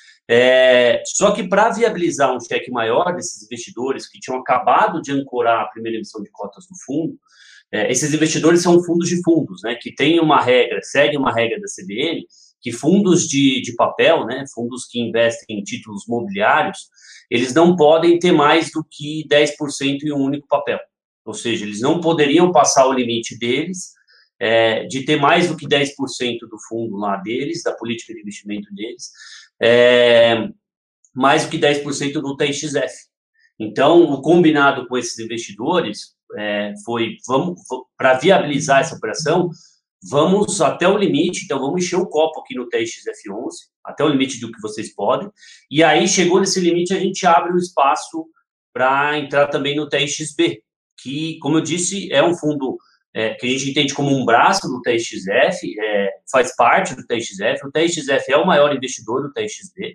É, só que para viabilizar um cheque maior desses investidores que tinham acabado de ancorar a primeira emissão de cotas do fundo, é, esses investidores são fundos de fundos, né, que têm uma regra, seguem uma regra da C B N, que fundos de, de papel, né, fundos que investem em títulos mobiliários, eles não podem ter mais do que dez por cento em um único papel. Ou seja, eles não poderiam passar o limite deles, é, de ter mais do que dez por cento do fundo lá deles, da política de investimento deles, É, mais do que dez por cento do T R X F. Então, o combinado com esses investidores é, foi, vamos, para viabilizar essa operação, vamos até o limite, então vamos encher o copo aqui no T R X F onze, até o limite do que vocês podem, e aí, chegou nesse limite, a gente abre o espaço para entrar também no T R X B, que, como eu disse, é um fundo É, que a gente entende como um braço do T R X F, é, faz parte do T R X F. O T R X F é o maior investidor do T R X B,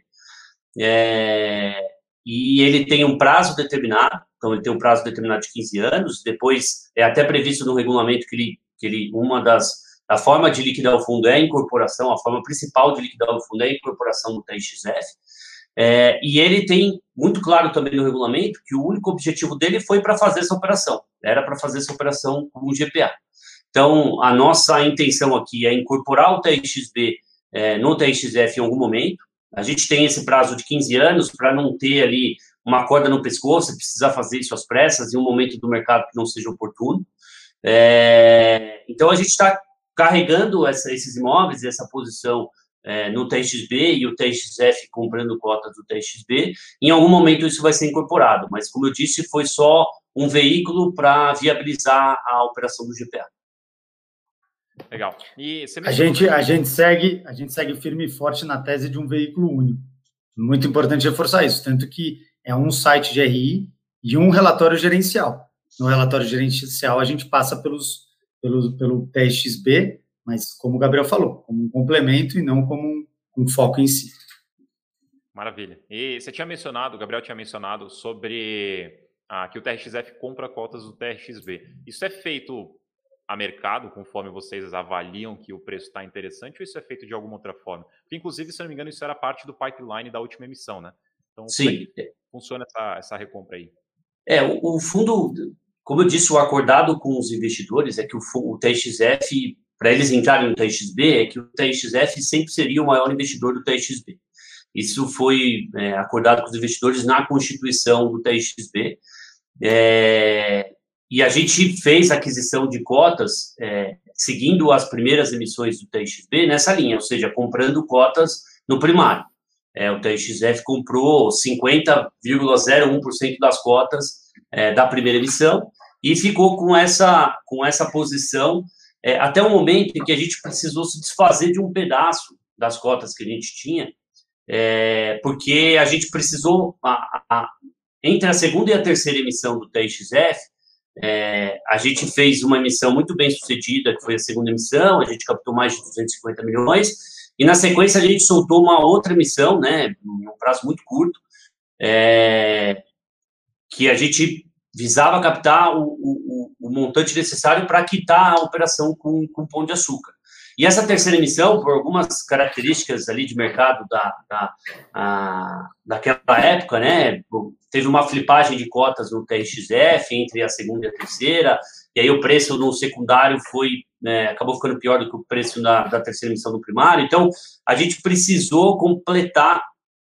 é, e ele tem um prazo determinado, então ele tem um prazo determinado de quinze anos, depois é até previsto no regulamento que, ele, que ele, uma das, a forma de liquidar o fundo é a incorporação, a forma principal de liquidar o fundo é a incorporação do T R X F, é, e ele tem muito claro também no regulamento que o único objetivo dele foi para fazer essa operação, era para fazer essa operação com o G P A. Então, a nossa intenção aqui é incorporar o T R X B é, no T R X F em algum momento. A gente tem esse prazo de quinze anos para não ter ali uma corda no pescoço, precisar fazer isso às pressas em um momento do mercado que não seja oportuno. É, então, a gente está carregando essa, esses imóveis, essa posição é, no T R X B e o T R X F comprando cotas do T R X B. Em algum momento isso vai ser incorporado, mas, como eu disse, foi só um veículo para viabilizar a operação do G P A. Legal. E você a, gente, a, gente segue, a gente segue firme e forte na tese de um veículo único. Muito importante reforçar isso, tanto que é um site de R I e um relatório gerencial. No relatório gerencial, a gente passa pelos, pelo, pelo T R X B, mas, como o Gabriel falou, como um complemento e não como um, um foco em si. Maravilha. E você tinha mencionado, o Gabriel tinha mencionado sobre ah, que o T R X F compra cotas do T R X B. Isso é feito a mercado, conforme vocês avaliam que o preço está interessante, ou isso é feito de alguma outra forma? Porque, inclusive, se não me engano, isso era parte do pipeline da última emissão, né? Então, Sim. Como é que funciona essa, essa recompra aí? É, o, o fundo, como eu disse, o acordado com os investidores é que o, o T R X F, para eles entrarem no T R X B, é que o T R X F sempre seria o maior investidor do T R X B. Isso foi é, acordado com os investidores na constituição do T R X B. É, e a gente fez a aquisição de cotas é, seguindo as primeiras emissões do T R X B nessa linha, ou seja, comprando cotas no primário. É, o T R X F comprou cinquenta vírgula zero um por cento das cotas é, da primeira emissão e ficou com essa, com essa posição é, até o momento em que a gente precisou se desfazer de um pedaço das cotas que a gente tinha, é, porque a gente precisou, a, a, entre a segunda e a terceira emissão do T R X F, é, a gente fez uma emissão muito bem sucedida, que foi a segunda emissão, a gente captou mais de duzentos e cinquenta milhões, e na sequência a gente soltou uma outra emissão, né, em um prazo muito curto, é, que a gente visava captar o, o, o montante necessário para quitar a operação com, com Pão de Açúcar. E essa terceira emissão, por algumas características ali de mercado da, da, a, daquela época, né, teve uma flipagem de cotas no T R X F entre a segunda e a terceira, e aí o preço no secundário foi, né, acabou ficando pior do que o preço da, da terceira emissão do primário. Então, a gente precisou completar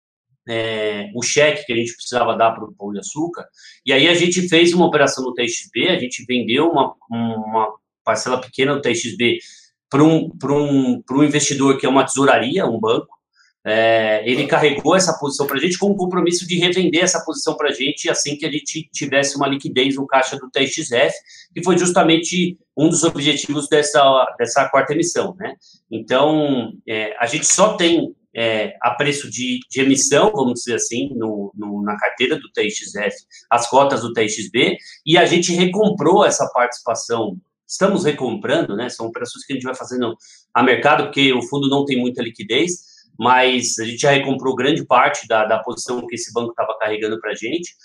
é, o cheque que a gente precisava dar para o Pão de Açúcar, e aí a gente fez uma operação no T R X B, a gente vendeu uma, uma parcela pequena do T R X B para um, um, um investidor que é uma tesouraria, um banco. É, ele carregou essa posição para a gente com o compromisso de revender essa posição para a gente assim que a gente tivesse uma liquidez no caixa do T R X F, que foi justamente um dos objetivos dessa, dessa quarta emissão, né? Então, é, a gente só tem é, a preço de, de emissão, vamos dizer assim, no, no, na carteira do T R X F, as cotas do T R X B, e a gente recomprou essa participação. Estamos recomprando, né? São operações que a gente vai fazendo a mercado, porque o fundo não tem muita liquidez, mas a gente já recomprou grande parte da, da posição que esse banco estava carregando para a gente.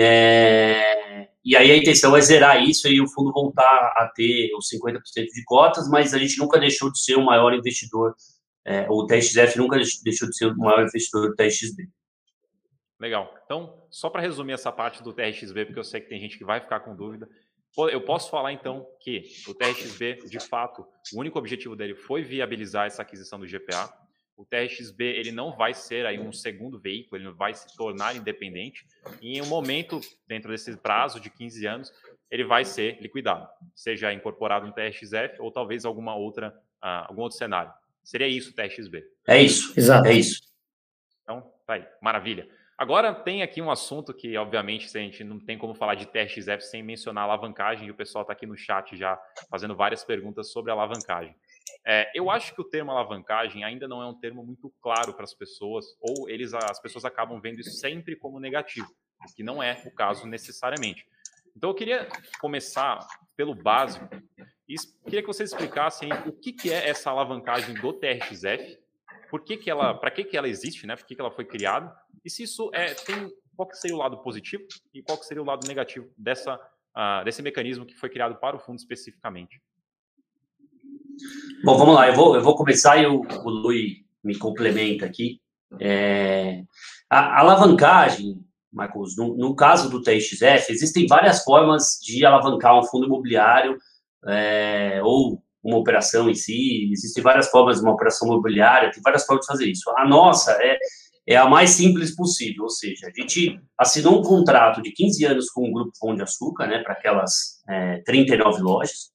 É, e aí a intenção é zerar isso e o fundo voltar a ter os cinquenta por cento de cotas, mas a gente nunca deixou de ser o maior investidor, é, o T R X F nunca deixou de ser o maior investidor do T R X B. Legal. Então, só para resumir essa parte do T R X B, porque eu sei que tem gente que vai ficar com dúvida, eu posso falar, então, que o T R X B, de fato, o único objetivo dele foi viabilizar essa aquisição do G P A. O T R X B ele não vai ser aí um segundo veículo, ele não vai se tornar independente. E em um momento, dentro desse prazo de quinze anos, ele vai ser liquidado, seja incorporado no T R X F ou talvez alguma outra, uh, algum outro cenário. Seria isso o T R X B? É isso, exato. É isso. Então, tá aí, maravilha. Agora tem aqui um assunto que, obviamente, a gente não tem como falar de T R X F sem mencionar a alavancagem, e o pessoal está aqui no chat já fazendo várias perguntas sobre a alavancagem. É, eu acho que o termo alavancagem ainda não é um termo muito claro para as pessoas, ou eles, as pessoas acabam vendo isso sempre como negativo, o que não é o caso necessariamente. Então eu queria começar pelo básico e queria que vocês explicassem o que, que é essa alavancagem do T R X F, por que que ela, para que que ela existe, né? Por que que ela foi criada, e se isso é, tem, qual que seria o lado positivo e qual que seria o lado negativo dessa, uh, desse mecanismo que foi criado para o fundo especificamente. Bom, vamos lá, eu vou, eu vou começar e o, o Luiz me complementa aqui. É, a, a alavancagem, Marcos, no, no caso do T R X F, existem várias formas de alavancar um fundo imobiliário é, ou uma operação em si, existem várias formas de uma operação imobiliária, tem várias formas de fazer isso. A nossa é, é a mais simples possível, ou seja, a gente assinou um contrato de quinze anos com o Grupo Pão de Açúcar, né, para aquelas é, trinta e nove lojas,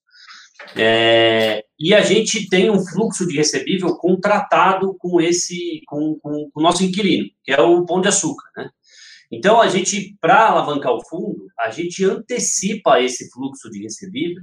é, e a gente tem um fluxo de recebível contratado com esse, com, com, com o nosso inquilino, que é o Pão de Açúcar, né? Então, a gente, para alavancar o fundo, a gente antecipa esse fluxo de recebível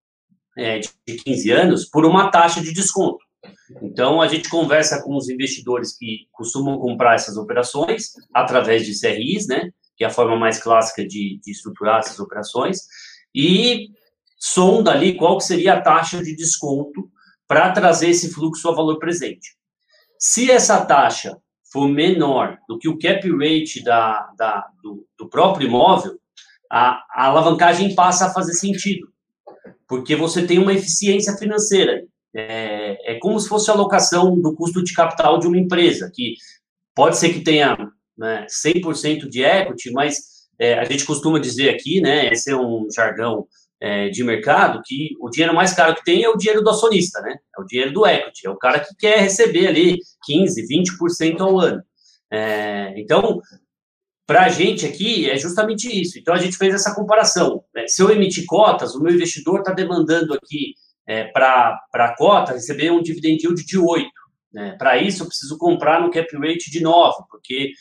é, de quinze anos por uma taxa de desconto. Então, a gente conversa com os investidores que costumam comprar essas operações através de C R Is, né, que é a forma mais clássica de, de estruturar essas operações, e sonda ali qual que seria a taxa de desconto para trazer esse fluxo a valor presente. Se essa taxa for menor do que o cap rate da, da, do, do próprio imóvel, a, a alavancagem passa a fazer sentido, porque você tem uma eficiência financeira. É, é como se fosse a alocação do custo de capital de uma empresa, que pode ser que tenha, né, cem por cento de equity, mas é, a gente costuma dizer aqui, né, esse é um jargão é, de mercado, que o dinheiro mais caro que tem é o dinheiro do acionista, né, é o dinheiro do equity, é o cara que quer receber ali quinze, vinte por cento ao ano. É, então, para a gente aqui, é justamente isso. Então, a gente fez essa comparação. Né? Se eu emitir cotas, o meu investidor está demandando aqui, é, para a cota, receber um dividend yield de oito. Né? Para isso, eu preciso comprar no cap rate de nove, porque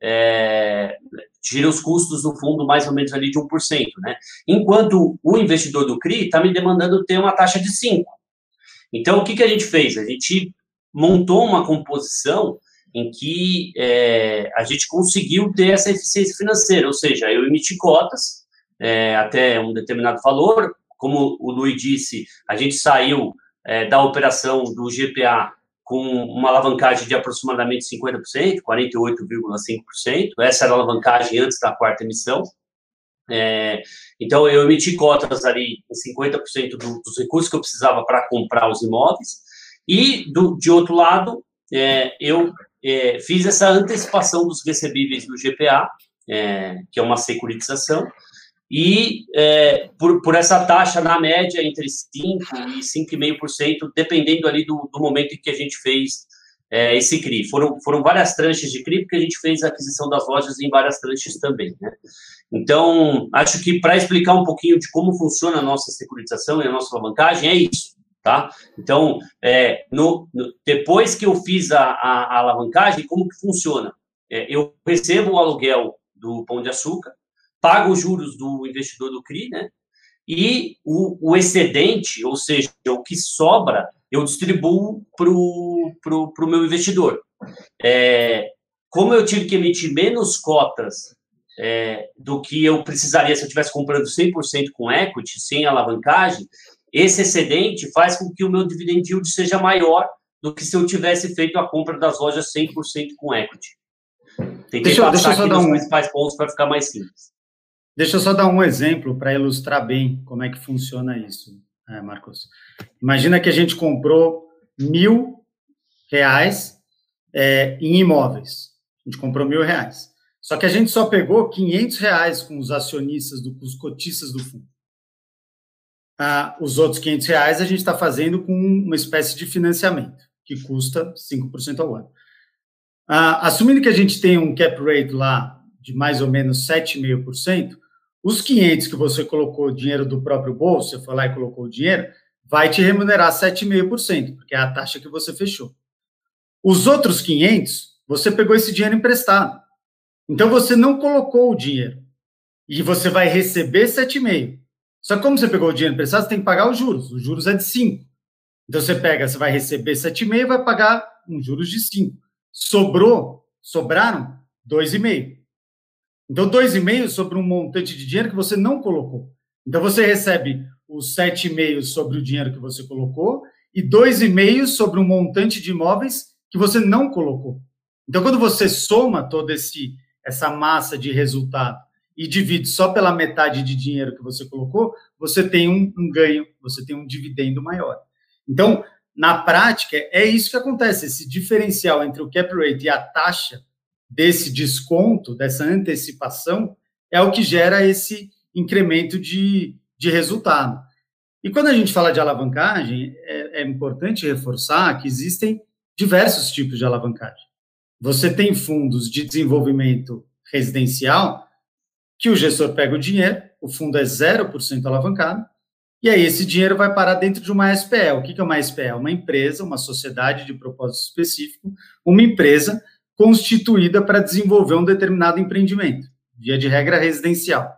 é, tira os custos do fundo mais ou menos ali de um por cento. Né? Enquanto o investidor do C R I está me demandando ter uma taxa de cinco. Então, o que, que a gente fez? A gente montou uma composição em que é, a gente conseguiu ter essa eficiência financeira, ou seja, eu emiti cotas é, até um determinado valor, como o Luiz disse, a gente saiu é, da operação do G P A com uma alavancagem de aproximadamente cinquenta por cento, quarenta e oito vírgula cinco por cento, essa era a alavancagem antes da quarta emissão. É, então, eu emiti cotas ali em cinquenta por cento do, dos recursos que eu precisava para comprar os imóveis, e, do, de outro lado, é, eu é, fiz essa antecipação dos recebíveis do G P A, é, que é uma securitização, e é, por, por essa taxa, na média, entre cinco por cento e cinco vírgula cinco por cento, dependendo ali do, do momento em que a gente fez é, esse C R I. Foram, foram várias tranches de C R I, porque a gente fez a aquisição das lojas em várias tranches também, né? Então, acho que para explicar um pouquinho de como funciona a nossa securitização e a nossa alavancagem, é isso, tá? Então, é, no, no, depois que eu fiz a, a, a alavancagem, como que funciona? É, eu recebo o aluguel do Pão de Açúcar, pago os juros do investidor do C R I, né? E o, o excedente, ou seja, o que sobra, eu distribuo para o pro, pro meu investidor. É, como eu tive que emitir menos cotas é, do que eu precisaria se eu estivesse comprando cem por cento com equity, sem alavancagem, esse excedente faz com que o meu dividend yield seja maior do que se eu tivesse feito a compra das lojas cem por cento com equity. Tentei deixa, passar deixa eu só aqui dar nos um... principais pontos para ficar mais simples. Deixa eu só dar um exemplo para ilustrar bem como é que funciona isso, é, Marcos. Imagina que a gente comprou mil reais é, em imóveis. A gente comprou mil reais. Só que a gente só pegou quinhentos reais com os acionistas, do, com os cotistas do fundo. Ah, os outros quinhentos reais a gente está fazendo com uma espécie de financiamento, que custa cinco por cento ao ano. Ah, assumindo que a gente tem um cap rate lá de mais ou menos sete vírgula cinco por cento, os quinhentos que você colocou dinheiro do próprio bolso, você foi lá e colocou o dinheiro, vai te remunerar sete vírgula cinco por cento, porque é a taxa que você fechou. Os outros quinhentos, você pegou esse dinheiro emprestado. Então, você não colocou o dinheiro. E você vai receber sete vírgula cinco por cento. Só que como você pegou o dinheiro emprestado, você tem que pagar os juros. Os juros é de cinco. Então, você pega, você vai receber sete vírgula cinco e vai pagar um juros de cinco. Sobrou, sobraram dois vírgula cinco. Então, dois vírgula cinco sobre um montante de dinheiro que você não colocou. Então, você recebe os sete vírgula cinco sobre o dinheiro que você colocou e dois vírgula cinco sobre um montante de imóveis que você não colocou. Então, quando você soma toda esse, essa massa de resultado e divide só pela metade de dinheiro que você colocou, você tem um, um ganho, você tem um dividendo maior. Então, na prática, é isso que acontece, esse diferencial entre o cap rate e a taxa desse desconto, dessa antecipação, é o que gera esse incremento de, de resultado. E quando a gente fala de alavancagem, é, é importante reforçar que existem diversos tipos de alavancagem. Você tem fundos de desenvolvimento residencial, que o gestor pega o dinheiro, o fundo é zero por cento alavancado, e aí esse dinheiro vai parar dentro de uma S P E. O que é uma S P E? Uma empresa, uma sociedade de propósito específico, uma empresa constituída para desenvolver um determinado empreendimento, via de regra residencial.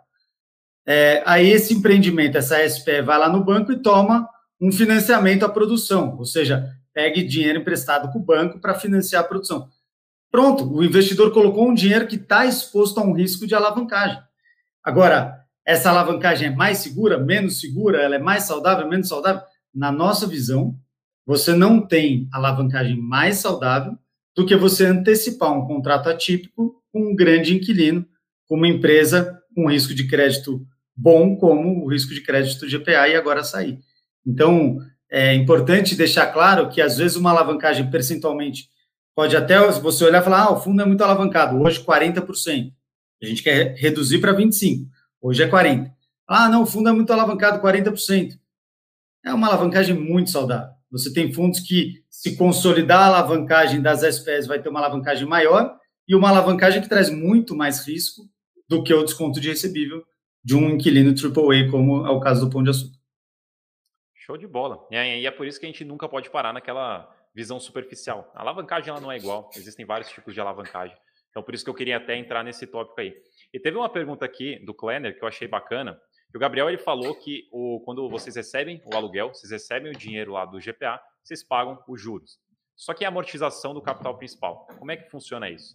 É, aí esse empreendimento, essa S P E vai lá no banco e toma um financiamento à produção, ou seja, pegue dinheiro emprestado com o banco para financiar a produção. Pronto, o investidor colocou um dinheiro que está exposto a um risco de alavancagem. Agora, essa alavancagem é mais segura, menos segura, ela é mais saudável, menos saudável? Na nossa visão, você não tem alavancagem mais saudável do que você antecipar um contrato atípico com um grande inquilino, com uma empresa com risco de crédito bom, como o risco de crédito G P A e agora sair. Então, é importante deixar claro que, às vezes, uma alavancagem percentualmente pode até você olhar e falar, ah, o fundo é muito alavancado, hoje quarenta por cento. A gente quer reduzir para vinte e cinco por cento, hoje é quarenta por cento. Ah, não, o fundo é muito alavancado, quarenta por cento. É uma alavancagem muito saudável. Você tem fundos que, se consolidar a alavancagem das S P Es, vai ter uma alavancagem maior e uma alavancagem que traz muito mais risco do que o desconto de recebível de um inquilino triplo A, como é o caso do Pão de Açúcar. Show de bola. E é, e é por isso que a gente nunca pode parar naquela visão superficial. A alavancagem ela não é igual, existem vários tipos de alavancagem. Então, por isso que eu queria até entrar nesse tópico aí. E teve uma pergunta aqui do Klenner que eu achei bacana. Que o Gabriel ele falou que o, quando vocês recebem o aluguel, vocês recebem o dinheiro lá do G P A, vocês pagam os juros. Só que a amortização do capital principal, como é que funciona isso?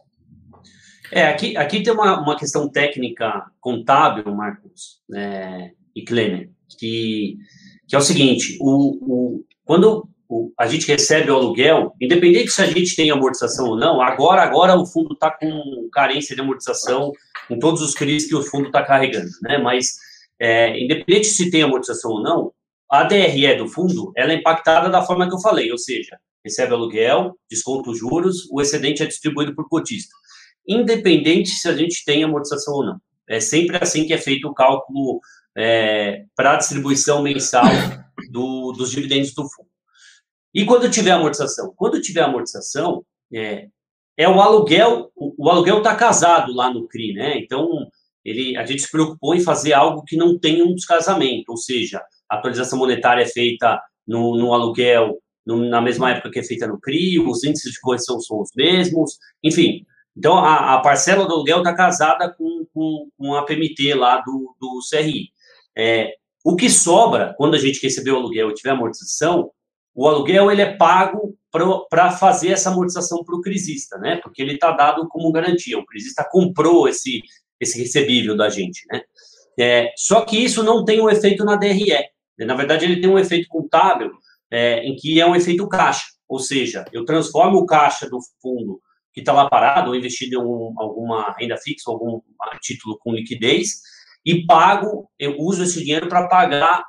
É, aqui, aqui tem uma, uma questão técnica contábil, Marcos, é, e Klenner, que, que é o seguinte, o, o, quando o, a gente recebe o aluguel, independente se a gente tem amortização ou não, agora, agora o fundo está com carência de amortização, com todos os C R Is que o fundo está carregando, né? Mas, é, independente se tem amortização ou não, a D R E do fundo, ela é impactada da forma que eu falei, ou seja, recebe aluguel, desconta os juros, o excedente é distribuído por cotista, independente se a gente tem amortização ou não. É sempre assim que é feito o cálculo é, para a distribuição mensal do, dos dividendos do fundo. E quando tiver amortização? Quando tiver amortização, é, é o aluguel, o, o aluguel está casado lá no C R I, né? Então, ele, a gente se preocupou em fazer algo que não tenha um descasamento, ou seja, a atualização monetária é feita no, no aluguel no, na mesma época que é feita no C R I, os índices de correção são os mesmos, enfim. Então, a, a parcela do aluguel está casada com, com, com a P M T lá do, do C R I. É, o que sobra, quando a gente receber o aluguel e tiver amortização, o aluguel ele é pago para fazer essa amortização para o crisista, né? Porque ele está dado como garantia. O crisista comprou esse, esse recebível da gente, né? É, só que isso não tem um efeito na D R E. Na verdade, ele tem um efeito contábil é, em que é um efeito caixa. Ou seja, eu transformo o caixa do fundo que está lá parado, ou investido em um, alguma renda fixa, algum título com liquidez, e pago, eu uso esse dinheiro para pagar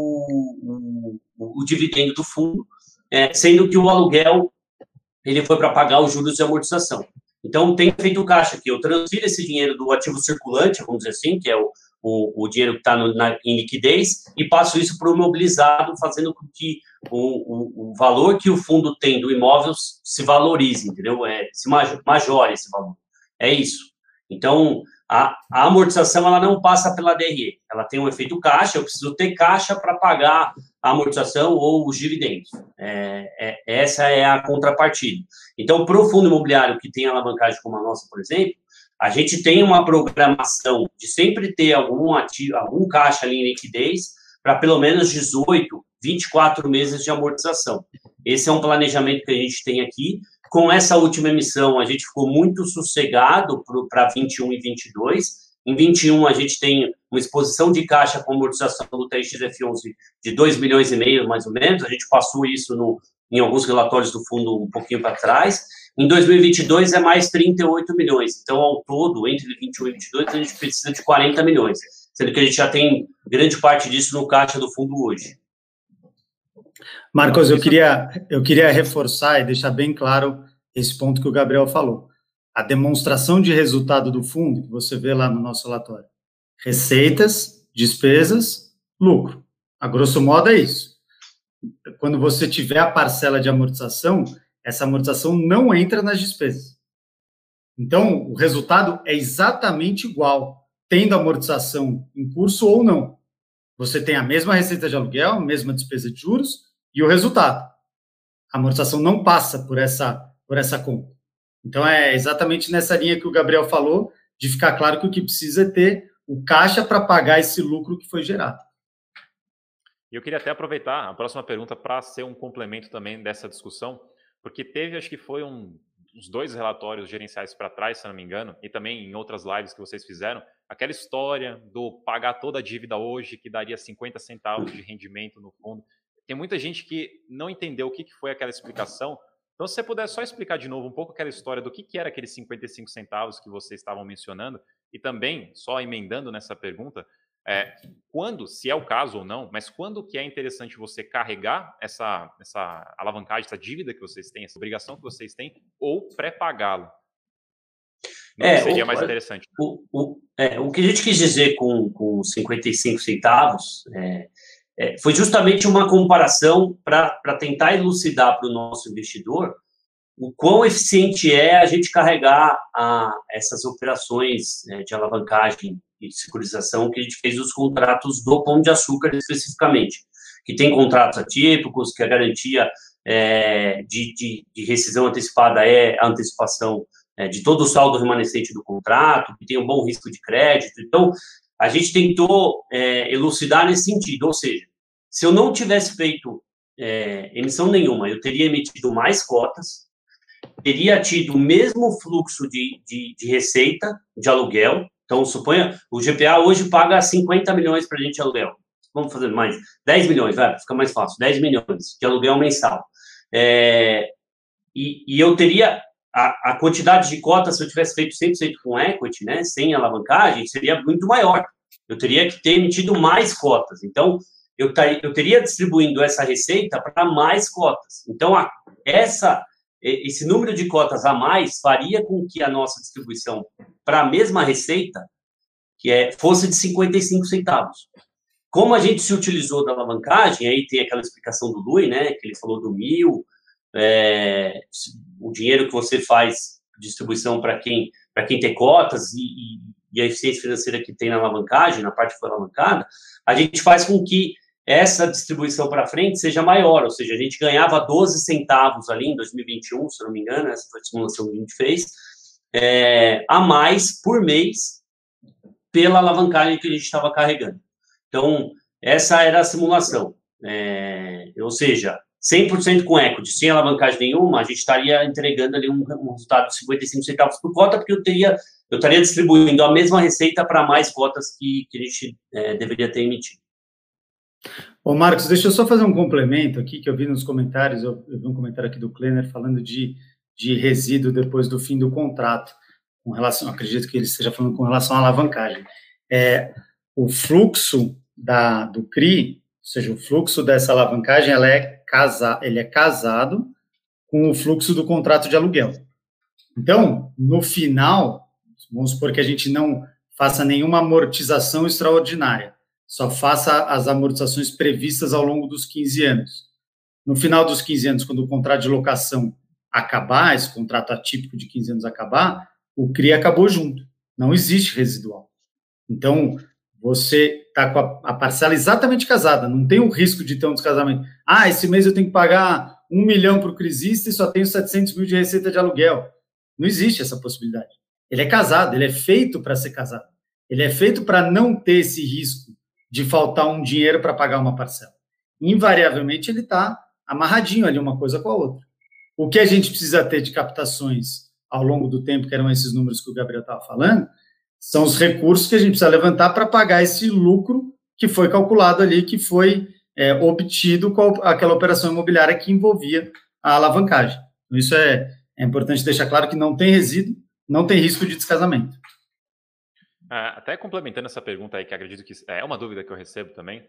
o, o, o dividendo do fundo, é, sendo que o aluguel ele foi para pagar os juros de amortização. Então, tem feito caixa aqui, eu transfiro esse dinheiro do ativo circulante, vamos dizer assim, que é o, o, o dinheiro que está em liquidez, e passo isso para o imobilizado, fazendo com que o, o, o valor que o fundo tem do imóvel se valorize, entendeu? É, se majore esse valor. É isso. Então, a, a amortização ela não passa pela D R E, ela tem um efeito caixa, eu preciso ter caixa para pagar a amortização ou os dividendos. É, é, essa é a contrapartida. Então, para o fundo imobiliário que tem alavancagem como a nossa, por exemplo, a gente tem uma programação de sempre ter algum, ativo, algum caixa ali em liquidez para pelo menos dezoito, vinte e quatro meses de amortização. Esse é um planejamento que a gente tem aqui. Com essa última emissão, a gente ficou muito sossegado para vinte e um e vinte e dois. Em vinte e um, a gente tem uma exposição de caixa com amortização do T X F onze de dois milhões e meio, mais ou menos. A gente passou isso no, em alguns relatórios do fundo um pouquinho para trás. Em dois mil e vinte e dois, é mais trinta e oito milhões. Então, ao todo, entre vinte e um e vinte e dois, a gente precisa de quarenta milhões. Sendo que a gente já tem grande parte disso no caixa do fundo hoje. Marcos, eu queria, eu queria reforçar e deixar bem claro esse ponto que o Gabriel falou. A demonstração de resultado do fundo, que você vê lá no nosso relatório. Receitas, despesas, lucro. A grosso modo é isso. Quando você tiver a parcela de amortização, essa amortização não entra nas despesas. Então, o resultado é exatamente igual, tendo amortização em curso ou não. Você tem a mesma receita de aluguel, a mesma despesa de juros e o resultado. A amortização não passa por essa, por essa conta. Então, é exatamente nessa linha que o Gabriel falou, de ficar claro que o que precisa é ter o caixa para pagar esse lucro que foi gerado. E eu queria até aproveitar a próxima pergunta para ser um complemento também dessa discussão, porque teve, acho que foi um, uns dois relatórios gerenciais para trás, se não me engano, e também em outras lives que vocês fizeram, aquela história do pagar toda a dívida hoje, que daria cinquenta centavos de rendimento no fundo. Tem muita gente que não entendeu o que foi aquela explicação. Então, se você puder só explicar de novo um pouco aquela história do que, que era aqueles cinquenta e cinco centavos que vocês estavam mencionando, e também, só emendando nessa pergunta, é, quando, se é o caso ou não, mas quando que é interessante você carregar essa, essa alavancagem, essa dívida que vocês têm, essa obrigação que vocês têm, ou pré-pagá-lo? É, seria o, mais interessante. O, o, é, o que a gente quis dizer com, com cinquenta e cinco centavos é, é, foi justamente uma comparação para tentar elucidar para o nosso investidor o quão eficiente é a gente carregar a, essas operações é, de alavancagem e securitização que a gente fez os contratos do Pão de Açúcar especificamente, que tem contratos atípicos, que a garantia é, de, de, de rescisão antecipada é a antecipação é, de todo o saldo remanescente do contrato, que tem um bom risco de crédito. Então, a gente tentou é, elucidar nesse sentido, ou seja, se eu não tivesse feito é, emissão nenhuma, eu teria emitido mais cotas, teria tido o mesmo fluxo de, de, de receita de aluguel. Então, suponha, o G P A hoje paga cinquenta milhões para a gente de aluguel. Vamos fazer mais, dez milhões, vai, fica mais fácil, dez milhões de aluguel mensal. É, e, e eu teria a, a quantidade de cotas, se eu tivesse feito cem por cento com equity, né, sem alavancagem, seria muito maior. Eu teria que ter emitido mais cotas. Então, eu, eu teria distribuindo essa receita para mais cotas. Então, a, essa... esse número de cotas a mais faria com que a nossa distribuição para a mesma receita, que é, fosse de cinquenta e cinco centavos. Como a gente se utilizou da alavancagem, aí tem aquela explicação do Lui, né, que ele falou do mil, é, o dinheiro que você faz distribuição para quem, para quem tem cotas e, e, e a eficiência financeira que tem na alavancagem, na parte que foi alavancada, a gente faz com que essa distribuição para frente seja maior, ou seja, a gente ganhava doze centavos ali em dois mil e vinte e um, se não me engano, essa foi a simulação que a gente fez, é, a mais por mês pela alavancagem que a gente estava carregando. Então, essa era a simulação, é, ou seja, cem por cento com equity, sem alavancagem nenhuma, a gente estaria entregando ali um, um resultado de cinquenta e cinco centavos por cota, porque eu teria, eu estaria distribuindo a mesma receita para mais cotas que, que a gente é, deveria ter emitido. Ô, Marcos, deixa eu só fazer um complemento aqui, que eu vi nos comentários, eu, eu vi um comentário aqui do Klenner falando de, de resíduo depois do fim do contrato, com relação, acredito que ele esteja falando com relação à alavancagem. É, o fluxo da, do C R I, ou seja, o fluxo dessa alavancagem, ela é casa, ele é casado com o fluxo do contrato de aluguel. Então, no final, vamos supor que a gente não faça nenhuma amortização extraordinária, só faça as amortizações previstas ao longo dos quinze anos. No final dos quinze anos, quando o contrato de locação acabar, esse contrato atípico de quinze anos acabar, o C R I acabou junto. Não existe residual. Então, você está com a, a parcela exatamente casada, não tem o risco de ter um descasamento. Ah, esse mês eu tenho que pagar um milhão para o crisista e só tenho setecentos mil de receita de aluguel. Não existe essa possibilidade. Ele é casado, ele é feito para ser casado. Ele é feito para não ter esse risco de faltar um dinheiro para pagar uma parcela. Invariavelmente, ele está amarradinho ali uma coisa com a outra. O que a gente precisa ter de captações ao longo do tempo, que eram esses números que o Gabriel estava falando, são os recursos que a gente precisa levantar para pagar esse lucro que foi calculado ali, que foi é, obtido com aquela operação imobiliária que envolvia a alavancagem. Então, isso é, é importante deixar claro que não tem resíduo, não tem risco de descasamento. Até complementando essa pergunta aí, que acredito que é uma dúvida que eu recebo também,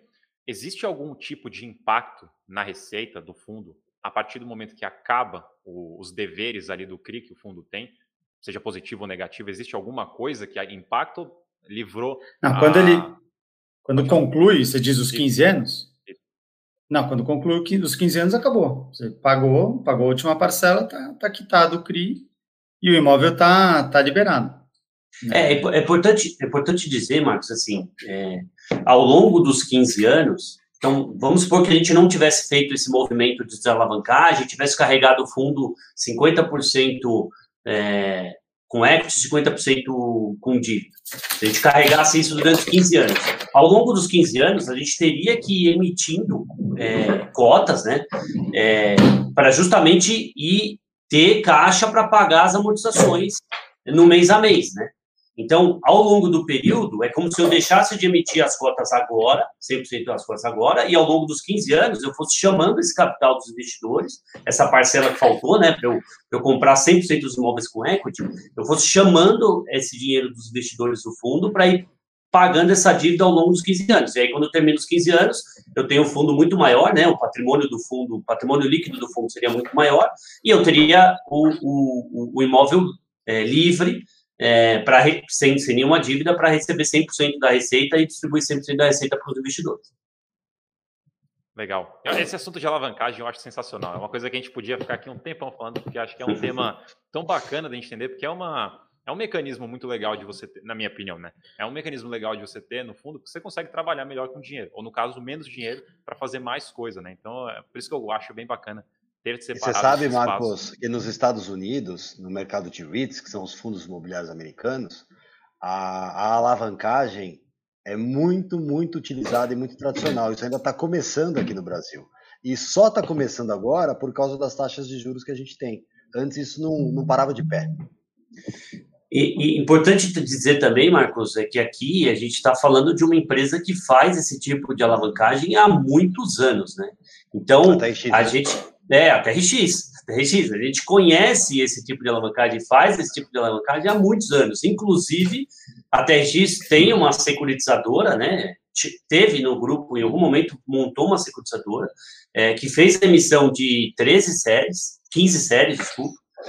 existe algum tipo de impacto na receita do fundo a partir do momento que acaba o, os deveres ali do C R I que o fundo tem, seja positivo ou negativo? Existe alguma coisa que impacta ou livrou? Não, a... quando ele quando conclui, você diz os quinze anos? Isso. Não, quando conclui os quinze anos, acabou. Você pagou, pagou a última parcela, tá, tá quitado o C R I e o imóvel tá, tá liberado. É, é, importante, é importante dizer, Marcos, assim, é, ao longo dos quinze anos, então, vamos supor que a gente não tivesse feito esse movimento de desalavancagem, tivesse carregado o fundo cinquenta por cento é, com equity, cinquenta por cento com dívida. Se a gente carregasse isso durante quinze anos. Ao longo dos quinze anos, a gente teria que ir emitindo é, cotas, né, é, para justamente ir ter caixa para pagar as amortizações no mês a mês, né? Então, ao longo do período, é como se eu deixasse de emitir as cotas agora, cem por cento das cotas agora, e ao longo dos quinze anos eu fosse chamando esse capital dos investidores, essa parcela que faltou, né, para eu, eu comprar cem por cento dos imóveis com equity, eu fosse chamando esse dinheiro dos investidores do fundo para ir pagando essa dívida ao longo dos quinze anos. E aí, quando eu termino os quinze anos, eu tenho um fundo muito maior, né, o patrimônio do fundo, o patrimônio líquido do fundo seria muito maior, e eu teria o, o, o imóvel é, livre, É, pra, sem, sem nenhuma dívida, para receber cem por cento da receita e distribuir cem por cento da receita para os investidores. Legal. Esse assunto de alavancagem eu acho sensacional. É uma coisa que a gente podia ficar aqui um tempão falando, porque acho que é um tema tão bacana de entender, porque é, uma, é um mecanismo muito legal de você ter, na minha opinião, né? É um mecanismo legal de você ter, no fundo, porque você consegue trabalhar melhor com dinheiro, ou no caso, menos dinheiro para fazer mais coisa, né? Então, é por isso que eu acho bem bacana. Você sabe, Marcos, que nos Estados Unidos, no mercado de REITs, que são os fundos imobiliários americanos, a, a alavancagem é muito, muito utilizada e muito tradicional. Isso ainda está começando aqui no Brasil. E só está começando agora por causa das taxas de juros que a gente tem. Antes isso não, não parava de pé. E, e importante dizer também, Marcos, é que aqui a gente está falando de uma empresa que faz esse tipo de alavancagem há muitos anos, né? Então, a gente... É, a T R X, a T R X, a gente conhece esse tipo de alavancagem, faz esse tipo de alavancagem há muitos anos. Inclusive, a T R X tem uma securitizadora, né? Teve no grupo, em algum momento, montou uma securitizadora, é, que fez a emissão de treze séries, quinze séries, desculpa.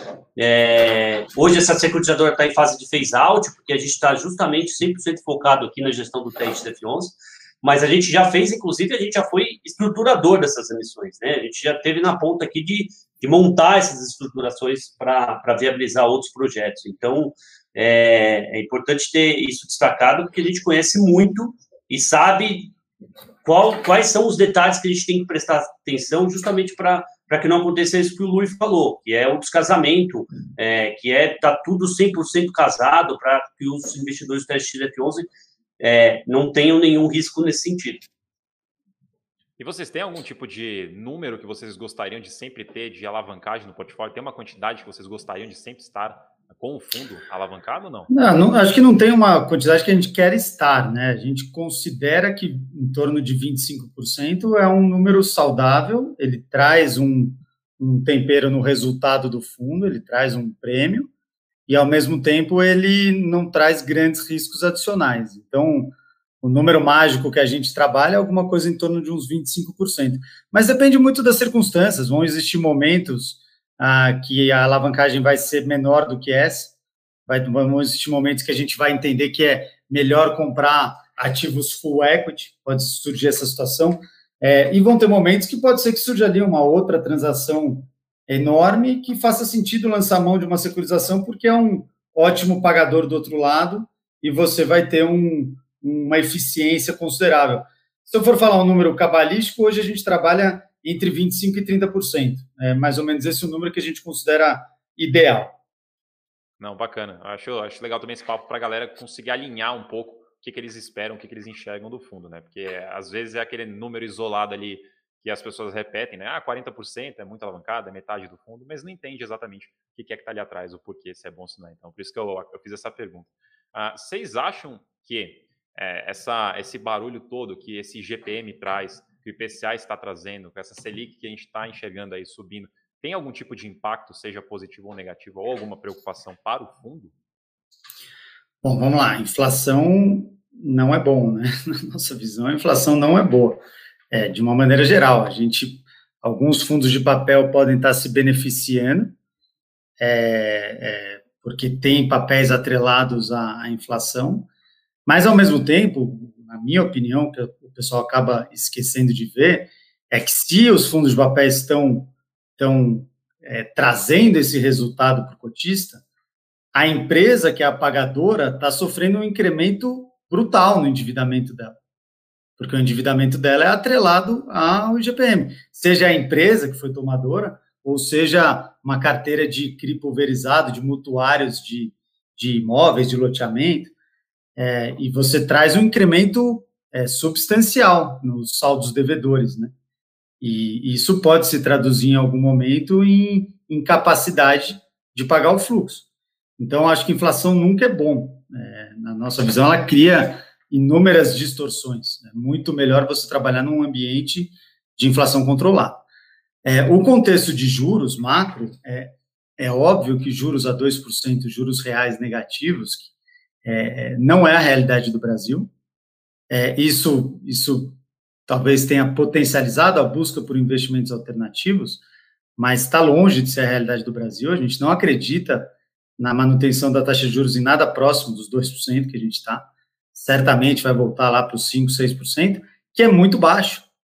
É, hoje essa securitizadora está em fase de phase-out, porque a gente está justamente cem por cento focado aqui na gestão do T R X F onze, mas a gente já fez, inclusive, a gente já foi estruturador dessas emissões, né? A gente já teve na ponta aqui de, de montar essas estruturações para viabilizar outros projetos. Então, é, é importante ter isso destacado, porque a gente conhece muito e sabe qual, quais são os detalhes que a gente tem que prestar atenção justamente para para que não aconteça isso que o Luiz falou, que é o descasamento, é, que é tá tudo cem por cento casado para que os investidores do T R X F onze É, não tenham nenhum risco nesse sentido. E vocês têm algum tipo de número que vocês gostariam de sempre ter de alavancagem no portfólio? Tem uma quantidade que vocês gostariam de sempre estar com o fundo alavancado ou não? Não, não, acho que não tem uma quantidade que a gente quer estar, né? A gente considera que em torno de vinte e cinco por cento é um número saudável, ele traz um, um tempero no resultado do fundo, ele traz um prêmio, e, ao mesmo tempo, ele não traz grandes riscos adicionais. Então, o número mágico que a gente trabalha é alguma coisa em torno de uns vinte e cinco por cento. Mas depende muito das circunstâncias. Vão existir momentos ah, que a alavancagem vai ser menor do que essa. Vai, vão existir momentos que a gente vai entender que é melhor comprar ativos full equity. Pode surgir essa situação. É, e vão ter momentos que pode ser que surja ali uma outra transação enorme que faça sentido lançar mão de uma securitização porque é um ótimo pagador do outro lado e você vai ter um, uma eficiência considerável. Se eu for falar um número cabalístico, hoje a gente trabalha entre vinte e cinco por cento e trinta por cento. É mais ou menos esse o número que a gente considera ideal. Não, bacana. Acho, acho legal também esse papo para a galera conseguir alinhar um pouco o que, que eles esperam, o que, que eles enxergam do fundo, né? Porque às vezes é aquele número isolado ali que as pessoas repetem, né? Ah, quarenta por cento é muito alavancado, é metade do fundo, mas não entende exatamente o que é que está ali atrás, o porquê, se é bom ou se não é. Então, por isso que eu, eu fiz essa pergunta. Ah, vocês acham que é, essa, esse barulho todo que esse G P M traz, que o I P C A está trazendo, com essa Selic que a gente está enxergando aí subindo, tem algum tipo de impacto, seja positivo ou negativo, ou alguma preocupação para o fundo? Bom, vamos lá. Inflação não é bom, né? Na nossa visão, a inflação não é boa. é, de uma maneira geral. A gente, alguns fundos de papel podem estar se beneficiando, é, é, porque tem papéis atrelados à, à inflação, mas, ao mesmo tempo, na minha opinião, que o pessoal acaba esquecendo de ver, é que se os fundos de papéis estão, estão é, trazendo esse resultado para o cotista, a empresa, que é a pagadora, está sofrendo um incremento brutal no endividamento dela, porque o endividamento dela é atrelado ao I G P M, seja a empresa que foi tomadora, ou seja uma carteira de C R I pulverizado, de mutuários de, de imóveis, de loteamento, é, e você traz um incremento é, substancial nos saldos devedores, né? E isso pode se traduzir em algum momento em incapacidade de pagar o fluxo. Então, acho que inflação nunca é bom. É, na nossa visão, ela cria inúmeras distorções. É muito melhor você trabalhar num ambiente de inflação controlada. É, o contexto de juros macro, é, é óbvio que juros a dois por cento, juros reais negativos, é, não é a realidade do Brasil. É, isso, isso talvez tenha potencializado a busca por investimentos alternativos, mas está longe de ser a realidade do Brasil. A gente não acredita na manutenção da taxa de juros em nada próximo dos dois por cento que a gente está. Certamente vai voltar lá para os cinco por cento, seis por cento, que é muito baixo.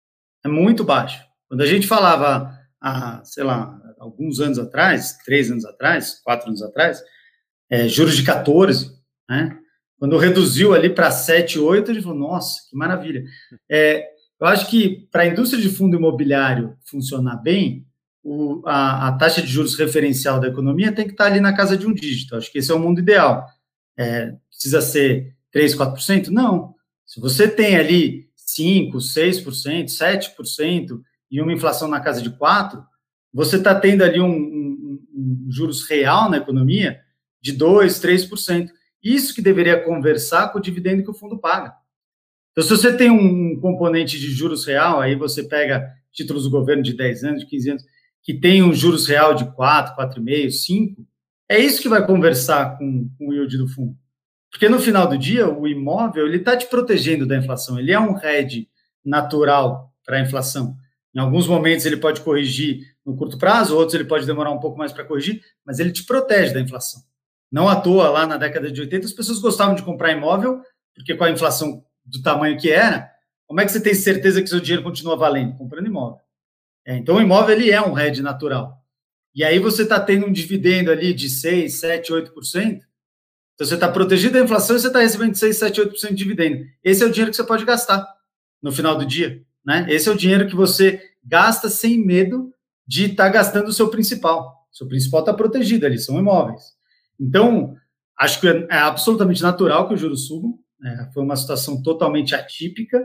É muito baixo. Quando a gente falava, há, sei lá, alguns anos atrás, três anos atrás, quatro anos atrás, é, juros de quatorze, né? Quando reduziu ali para sete, oito, a gente falou, nossa, que maravilha. É, eu acho que para a indústria de fundo imobiliário funcionar bem, o, a, a taxa de juros referencial da economia tem que estar ali na casa de um dígito. Acho que esse é o mundo ideal. É, precisa ser três, quatro por cento? Não. Se você tem ali cinco, seis por cento, sete por cento e uma inflação na casa de quatro por cento, você está tendo ali um, um, um juros real na economia de dois, três por cento. Isso que deveria conversar com o dividendo que o fundo paga. Então, se você tem um componente de juros real, aí você pega títulos do governo de dez anos, de quinze anos, que tem um juros real de quatro, quatro vírgula cinco, cinco, é isso que vai conversar com, com o yield do fundo. Porque no final do dia, o imóvel ele está te protegendo da inflação, ele é um hedge natural para a inflação. Em alguns momentos ele pode corrigir no curto prazo, outros ele pode demorar um pouco mais para corrigir, mas ele te protege da inflação. Não à toa, lá na década de oitenta, as pessoas gostavam de comprar imóvel, porque com a inflação do tamanho que era, como é que você tem certeza que seu dinheiro continua valendo? Comprando imóvel. É, então, o imóvel ele é um hedge natural. E aí você está tendo um dividendo ali de seis, sete, oito por cento, então você está protegido da inflação e você está recebendo seis, sete, oito por cento de dividendo. Esse é o dinheiro que você pode gastar no final do dia, né? Esse é o dinheiro que você gasta sem medo de estar tá gastando o seu principal. O seu principal está protegido ali, são imóveis. Então, acho que é absolutamente natural que os juros subam. É, foi uma situação totalmente atípica.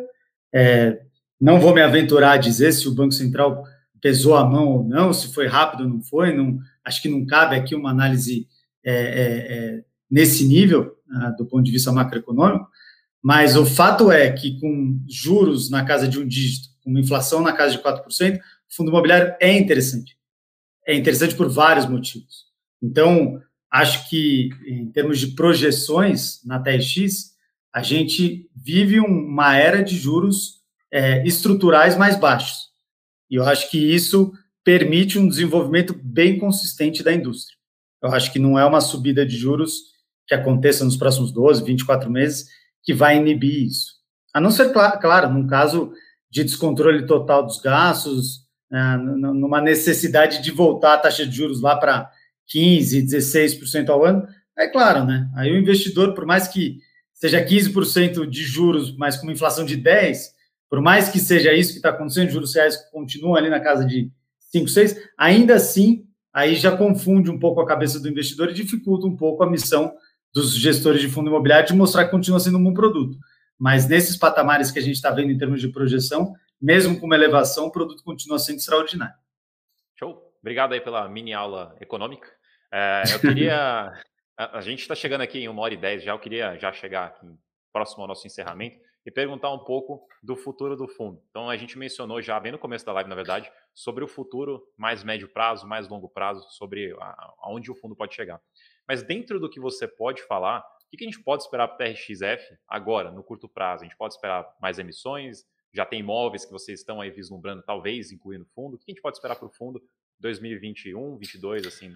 É, não vou me aventurar a dizer se o Banco Central pesou a mão ou não, se foi rápido ou não foi. Não, acho que não cabe aqui uma análise é, é, é, nesse nível, uh, do ponto de vista macroeconômico, mas o fato é que com juros na casa de um dígito, com uma inflação na casa de quatro por cento, o fundo imobiliário é interessante. É interessante por vários motivos. Então, acho que, em termos de projeções na T R X, a gente vive uma era de juros é, estruturais mais baixos. E eu acho que isso permite um desenvolvimento bem consistente da indústria. Eu acho que não é uma subida de juros que aconteça nos próximos doze, vinte e quatro meses que vai inibir isso. A não ser, claro, claro num caso de descontrole total dos gastos, é, numa necessidade de voltar a taxa de juros lá para quinze, dezesseis por cento ao ano, é claro, né? Aí o investidor, por mais que seja quinze por cento de juros, mas com uma inflação de dez por cento, por mais que seja isso que está acontecendo, juros reais continuam ali na casa de cinco, seis, ainda assim, aí já confunde um pouco a cabeça do investidor e dificulta um pouco a missão dos gestores de fundo imobiliário de mostrar que continua sendo um bom produto. Mas nesses patamares que a gente está vendo em termos de projeção, mesmo com uma elevação, o produto continua sendo extraordinário. Show! Obrigado aí pela mini aula econômica. É, eu queria... a, a gente está chegando aqui em uma hora e dez já, eu queria já chegar aqui próximo ao nosso encerramento e perguntar um pouco do futuro do fundo. Então, a gente mencionou já, bem no começo da live, na verdade, sobre o futuro mais médio prazo, mais longo prazo, sobre a, aonde o fundo pode chegar. Mas dentro do que você pode falar, o que a gente pode esperar para o T R X F agora, no curto prazo? A gente pode esperar mais emissões, Já tem imóveis que vocês estão aí vislumbrando, talvez, incluir no fundo? O que a gente pode esperar para o fundo dois mil e vinte e um, vinte e dois, assim?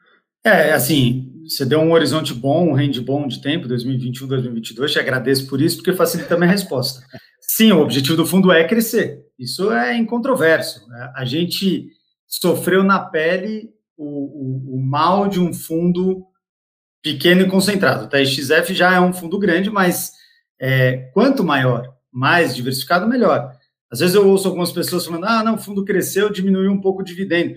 É, assim, você deu um horizonte bom, um range bom de tempo, dois mil e vinte e um, dois mil e vinte e dois, te agradeço por isso, porque facilita a minha resposta. Sim, o objetivo do fundo é crescer, isso é incontroverso. A gente sofreu na pele o, o, o mal de um fundo pequeno e concentrado. O T R X F já é um fundo grande, mas é, quanto maior, mais diversificado, melhor. Às vezes eu ouço algumas pessoas falando, ah, não, o fundo cresceu, diminuiu um pouco o dividendo.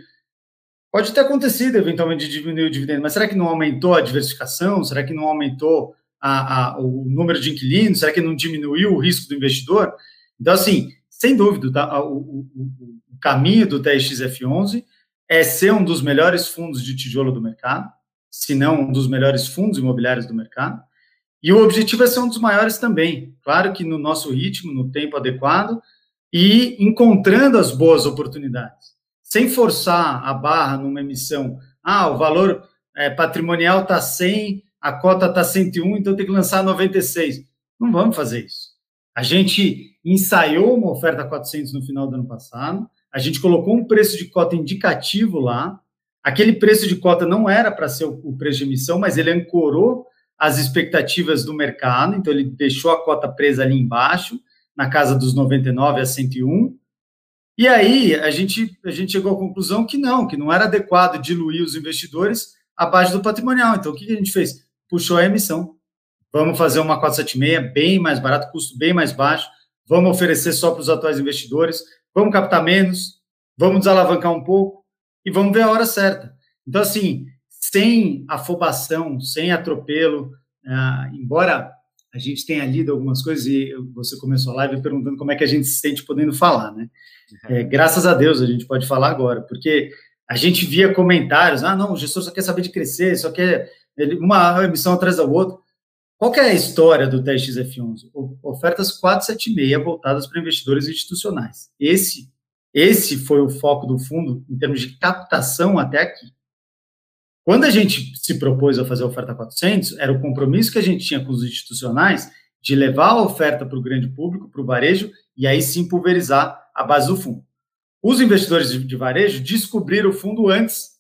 Pode ter acontecido, eventualmente, de diminuir o dividendo, mas será que não aumentou a diversificação? Será que não aumentou a, a, o número de inquilinos? Será que não diminuiu o risco do investidor? Então, assim, sem dúvida, tá, o, o, o caminho do T R X F onze é ser um dos melhores fundos de tijolo do mercado, se não um dos melhores fundos imobiliários do mercado, e o objetivo é ser um dos maiores também, claro que no nosso ritmo, no tempo adequado, e encontrando as boas oportunidades, sem forçar a barra numa emissão. Ah, o valor é, patrimonial está cem, a cota está cento e um, então tem que lançar noventa e seis. Não vamos fazer isso. A gente ensaiou uma oferta quatrocentos no final do ano passado, a gente colocou um preço de cota indicativo lá, aquele preço de cota não era para ser o preço de emissão, mas ele ancorou as expectativas do mercado, então ele deixou a cota presa ali embaixo, na casa dos noventa e nove a cento e um, e aí a gente, a gente chegou à conclusão que não, que não era adequado diluir os investidores abaixo do patrimonial. Então, o que a gente fez? Puxou a emissão. Vamos fazer uma quatrocentos e setenta e seis bem mais barato, custo bem mais baixo, vamos oferecer só para os atuais investidores, vamos captar menos, vamos desalavancar um pouco e vamos ver a hora certa. Então, assim, sem afobação, sem atropelo, ah, embora a gente tenha lido algumas coisas e você começou a live perguntando como é que a gente se sente podendo falar, né? É, graças a Deus a gente pode falar agora, porque a gente via comentários, ah, não, o gestor só quer saber de crescer, só quer uma emissão atrás da outra. Qual que é a história do T R X F onze? Ofertas quatrocentos e setenta e seis voltadas para investidores institucionais. Esse, esse foi o foco do fundo em termos de captação até aqui. Quando a gente se propôs a fazer a oferta quatrocentos, era o compromisso que a gente tinha com os institucionais de levar a oferta para o grande público, para o varejo, e aí sim pulverizar a base do fundo. Os investidores de, de varejo descobriram o fundo antes,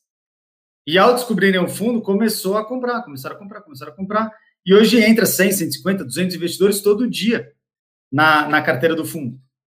e ao descobrirem o fundo, começou a comprar, começaram a comprar, começaram a comprar, e hoje entra cem, cento e cinquenta, duzentos investidores todo dia na, na carteira do fundo.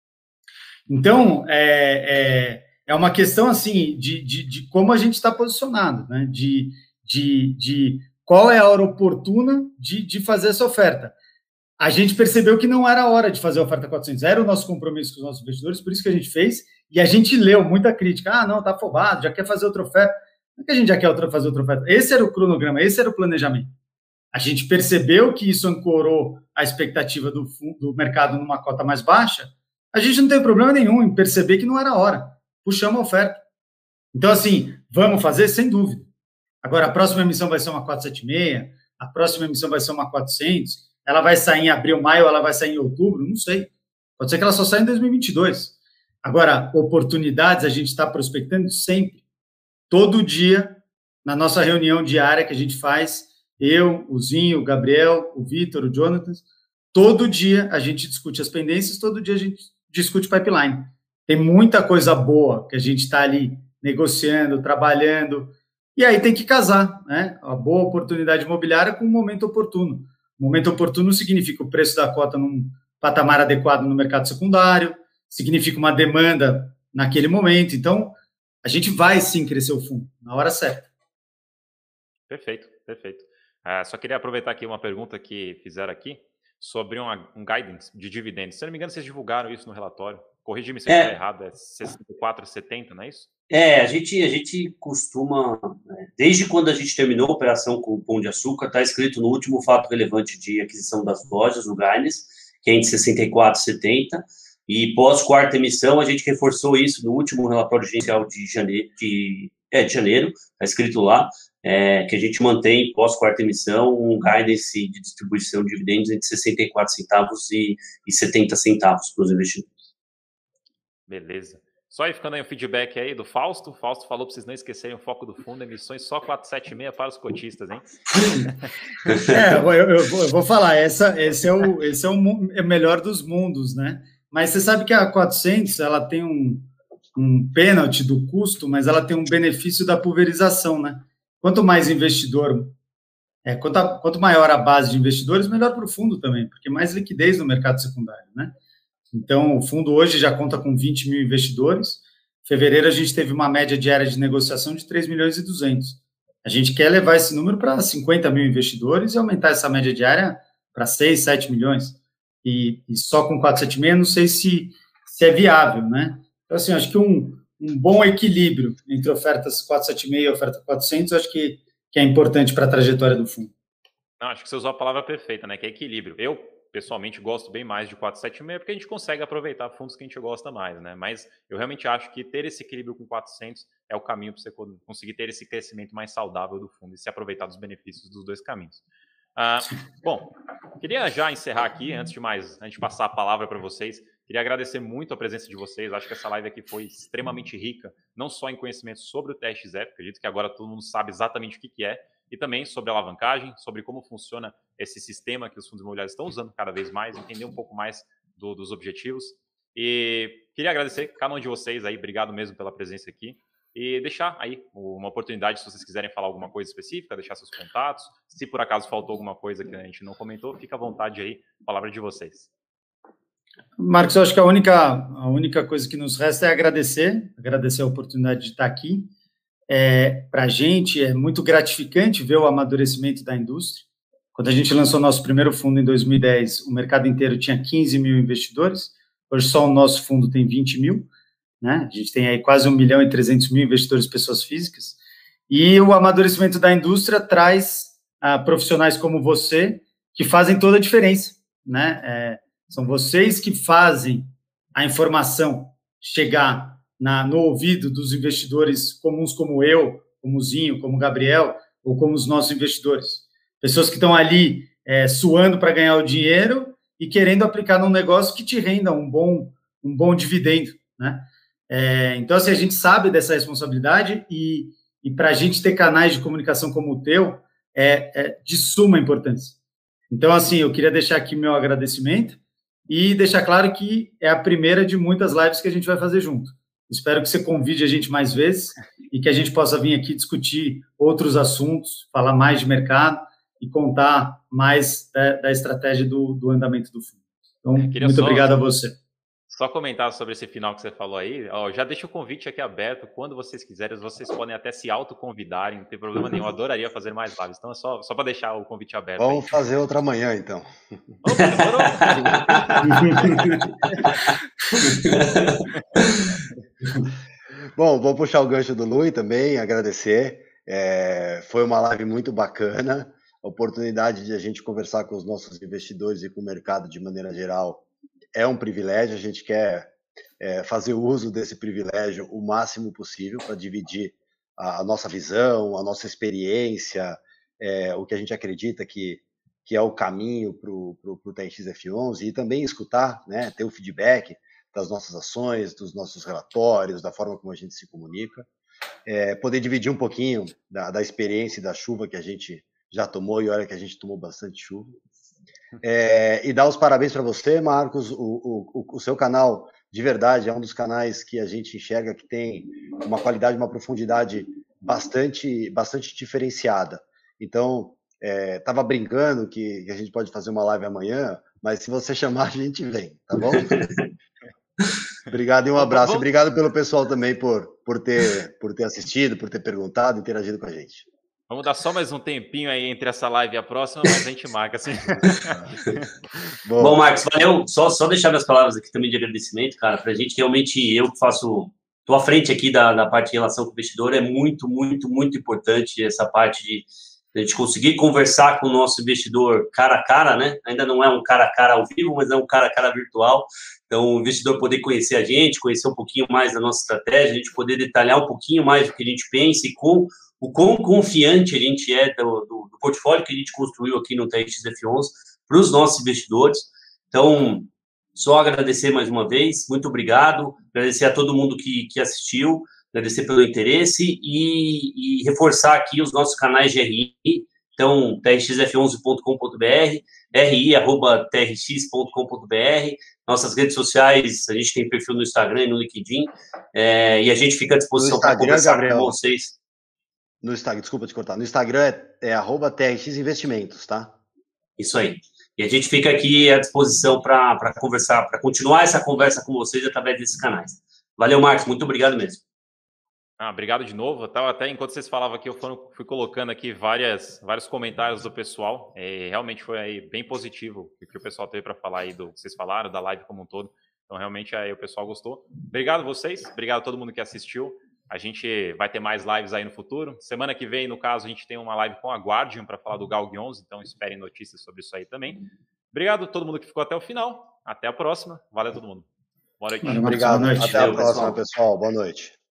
Então, é... é É uma questão, assim, de, de, de como a gente está posicionado, né? De, de, de qual é a hora oportuna de, de fazer essa oferta. A gente percebeu que não era a hora de fazer a oferta quatrocentos, era o nosso compromisso com os nossos investidores, por isso que a gente fez, e a gente leu muita crítica. Ah, não, está afobado, já quer fazer outra oferta. Não é que a gente já quer outra, fazer outra oferta. Esse era o cronograma, esse era o planejamento. A gente percebeu que isso ancorou a expectativa do, do mercado numa cota mais baixa, a gente não tem problema nenhum em perceber que não era a hora. Puxamos a oferta. Então, assim, vamos fazer? Sem dúvida. Agora, a próxima emissão vai ser uma quatrocentos e setenta e seis, a próxima emissão vai ser uma quatrocentos, ela vai sair em abril, maio, ela vai sair em outubro, não sei. Pode ser que ela só saia em dois mil e vinte e dois. Agora, oportunidades a gente está prospectando sempre. Todo dia, na nossa reunião diária que a gente faz, eu, o Zinho, o Gabriel, o Vitor, o Jonathan, todo dia a gente discute as pendências, todo dia a gente discute pipeline. Tem muita coisa boa que a gente está ali negociando, trabalhando, e aí tem que casar, né? A boa oportunidade imobiliária com o momento oportuno. O momento oportuno significa o preço da cota num patamar adequado no mercado secundário, significa uma demanda naquele momento. Então, a gente vai sim crescer o fundo na hora certa. Perfeito, perfeito. Uh, só queria aproveitar aqui uma pergunta que fizeram aqui sobre uma, um guidance de dividendos. Se eu não me engano, vocês divulgaram isso no relatório. Corrige-me se eu estiver errado, é sessenta e quatro, setenta, não é isso? É, a gente, a gente costuma, desde quando a gente terminou a operação com o Pão de Açúcar, está escrito no último fato relevante de aquisição das lojas, no guidance, que é entre sessenta e quatro e setenta, e pós quarta emissão, a gente reforçou isso no último relatório gerencial de janeiro, de, é, de janeiro, está escrito lá, é, que a gente mantém pós quarta emissão um guidance de distribuição de dividendos entre sessenta e quatro centavos e, e setenta centavos para os investidores. Beleza. Só aí ficando aí o feedback aí do Fausto. O Fausto falou para vocês não esquecerem o foco do fundo, emissões só quatrocentos e setenta e seis para os cotistas, hein? É, eu, eu, vou, eu vou falar, essa, esse, é o, esse é o melhor dos mundos, né? mas você sabe que a quatrocentos, ela tem um, um pênalti do custo, mas ela tem um benefício da pulverização, né? Quanto mais investidor, é, quanto, a, quanto maior a base de investidores, melhor para o fundo também, porque mais liquidez no mercado secundário, né? Então, o fundo hoje já conta com vinte mil investidores. Em fevereiro, a gente teve uma média diária de negociação de três milhões e duzentos. A gente quer levar esse número para cinquenta mil investidores e aumentar essa média diária para seis, sete milhões. E, e só com quatrocentos e setenta e seis, não sei se, se é viável, né? Então, assim, acho que um, um bom equilíbrio entre ofertas quatrocentos e setenta e seis e oferta quatrocentos, acho que, que é importante para a trajetória do fundo. Não, acho que você usou a palavra perfeita, né? Que é equilíbrio. Eu, pessoalmente, gosto bem mais de quatrocentos e setenta e seis porque a gente consegue aproveitar fundos que a gente gosta mais, né? Mas eu realmente acho que ter esse equilíbrio com quatrocentos é o caminho para você conseguir ter esse crescimento mais saudável do fundo e se aproveitar dos benefícios dos dois caminhos. Ah, bom, queria já encerrar aqui, antes de mais, antes de passar a palavra para vocês, queria agradecer muito a presença de vocês. Acho que essa live aqui foi extremamente rica, não só em conhecimento sobre o T R X F, acredito que agora todo mundo sabe exatamente o que, que é, e também sobre a alavancagem, sobre como funciona esse sistema que os fundos imobiliários estão usando cada vez mais, entender um pouco mais do, dos objetivos. E queria agradecer cada um de vocês aí, obrigado mesmo pela presença aqui. E deixar aí uma oportunidade, se vocês quiserem falar alguma coisa específica, deixar seus contatos. Se por acaso faltou alguma coisa que a gente não comentou, fica à vontade aí, palavra de vocês. Marcos, eu acho que a única, a única coisa que nos resta é agradecer, agradecer a oportunidade de estar aqui. É, para a gente é muito gratificante ver o amadurecimento da indústria. Quando a gente lançou nosso primeiro fundo em dois mil e dez, o mercado inteiro tinha quinze mil investidores, hoje só o nosso fundo tem vinte mil. Né? A gente tem aí quase um milhão e trezentos mil investidores, pessoas físicas, e o amadurecimento da indústria traz ah, profissionais como você, que fazem toda a diferença, né? É, são vocês que fazem a informação chegar na, no ouvido dos investidores comuns como eu, como o Zinho, como o Gabriel, ou como os nossos investidores. Pessoas que estão ali é, suando para ganhar o dinheiro e querendo aplicar num negócio que te renda um bom, um bom dividendo, né? É, então, assim, a gente sabe dessa responsabilidade e, e para a gente ter canais de comunicação como o teu é, é de suma importância. Então, assim, eu queria deixar aqui meu agradecimento e deixar claro que é a primeira de muitas lives que a gente vai fazer junto. Espero que você convide a gente mais vezes e que a gente possa vir aqui discutir outros assuntos, falar mais de mercado e contar mais da, da estratégia do, do andamento do fundo. Então, muito só... obrigado a você. Só comentar sobre esse final que você falou aí, ó, já deixa o convite aqui aberto, quando vocês quiserem, vocês podem até se autoconvidarem, não tem problema nenhum, eu adoraria fazer mais lives, então é só, só para deixar o convite aberto. Vamos aí. fazer outra manhã, então. Opa, demorou. Bom, vou puxar o gancho do Lui também, agradecer, é, foi uma live muito bacana, a oportunidade de a gente conversar com os nossos investidores e com o mercado de maneira geral, é um privilégio, a gente quer é, fazer uso desse privilégio o máximo possível para dividir a, a nossa visão, a nossa experiência, é, o que a gente acredita que, que é o caminho para o T R X F onze e também escutar, né, ter o feedback das nossas ações, dos nossos relatórios, da forma como a gente se comunica, é, poder dividir um pouquinho da, da experiência e da chuva que a gente já tomou, e olha que a gente tomou bastante chuva. É, e dar os parabéns para você, Marcos. O, o, o seu canal, de verdade, é um dos canais que a gente enxerga que tem uma qualidade, uma profundidade bastante, bastante diferenciada. Então, estava é, brincando que, que a gente pode fazer uma live amanhã, mas se você chamar, a gente vem, tá bom? Obrigado e um abraço. Obrigado pelo pessoal também por, por, ter, por ter assistido, por ter perguntado, interagido com a gente. Vamos dar só mais um tempinho aí entre essa live e a próxima, mas a gente marca assim. Bom, Bom, Marcos, valeu. Só, só deixar minhas palavras aqui também de agradecimento, cara, para a gente realmente, eu que faço, estou à frente aqui da, da parte de relação com o investidor, é muito, muito, muito importante essa parte de, de a gente conseguir conversar com o nosso investidor cara a cara, né? Ainda não é um cara a cara ao vivo, mas é um cara a cara virtual. Então, o investidor poder conhecer a gente, conhecer um pouquinho mais da nossa estratégia, a gente poder detalhar um pouquinho mais do que a gente pensa e com o quão confiante a gente é do, do, do portfólio que a gente construiu aqui no T R X F onze para os nossos investidores. Então, só agradecer mais uma vez, muito obrigado, agradecer a todo mundo que, que assistiu, agradecer pelo interesse e, e reforçar aqui os nossos canais de R I, Então, t r x f onze ponto com ponto b r, r i arroba t r x ponto com ponto b r. Nossas redes sociais, a gente tem perfil no Instagram e no LinkedIn, é, e a gente fica à disposição para conversar Gabriel, com vocês. No Instagram, desculpa te cortar, no Instagram é, é arroba T R X Investimentos, tá? Isso aí. E a gente fica aqui à disposição para conversar, para continuar essa conversa com vocês através desses canais. Valeu, Marcos, muito obrigado mesmo. Ah, obrigado de novo. Até, até enquanto vocês falavam aqui, eu fui, fui colocando aqui várias, vários comentários do pessoal. É, realmente foi aí bem positivo o que o pessoal teve para falar aí do que vocês falaram, da live como um todo. Então, realmente, aí o pessoal gostou. Obrigado a vocês, obrigado a todo mundo que assistiu. A gente vai ter mais lives aí no futuro. Semana que vem, no caso, a gente tem uma live com a Guardian para falar do Galg onze, então esperem notícias sobre isso aí também. Obrigado a todo mundo que ficou até o final. Até a próxima. Valeu a todo mundo. Boa noite. Obrigado. Boa noite. Até a próxima, pessoal. Boa noite.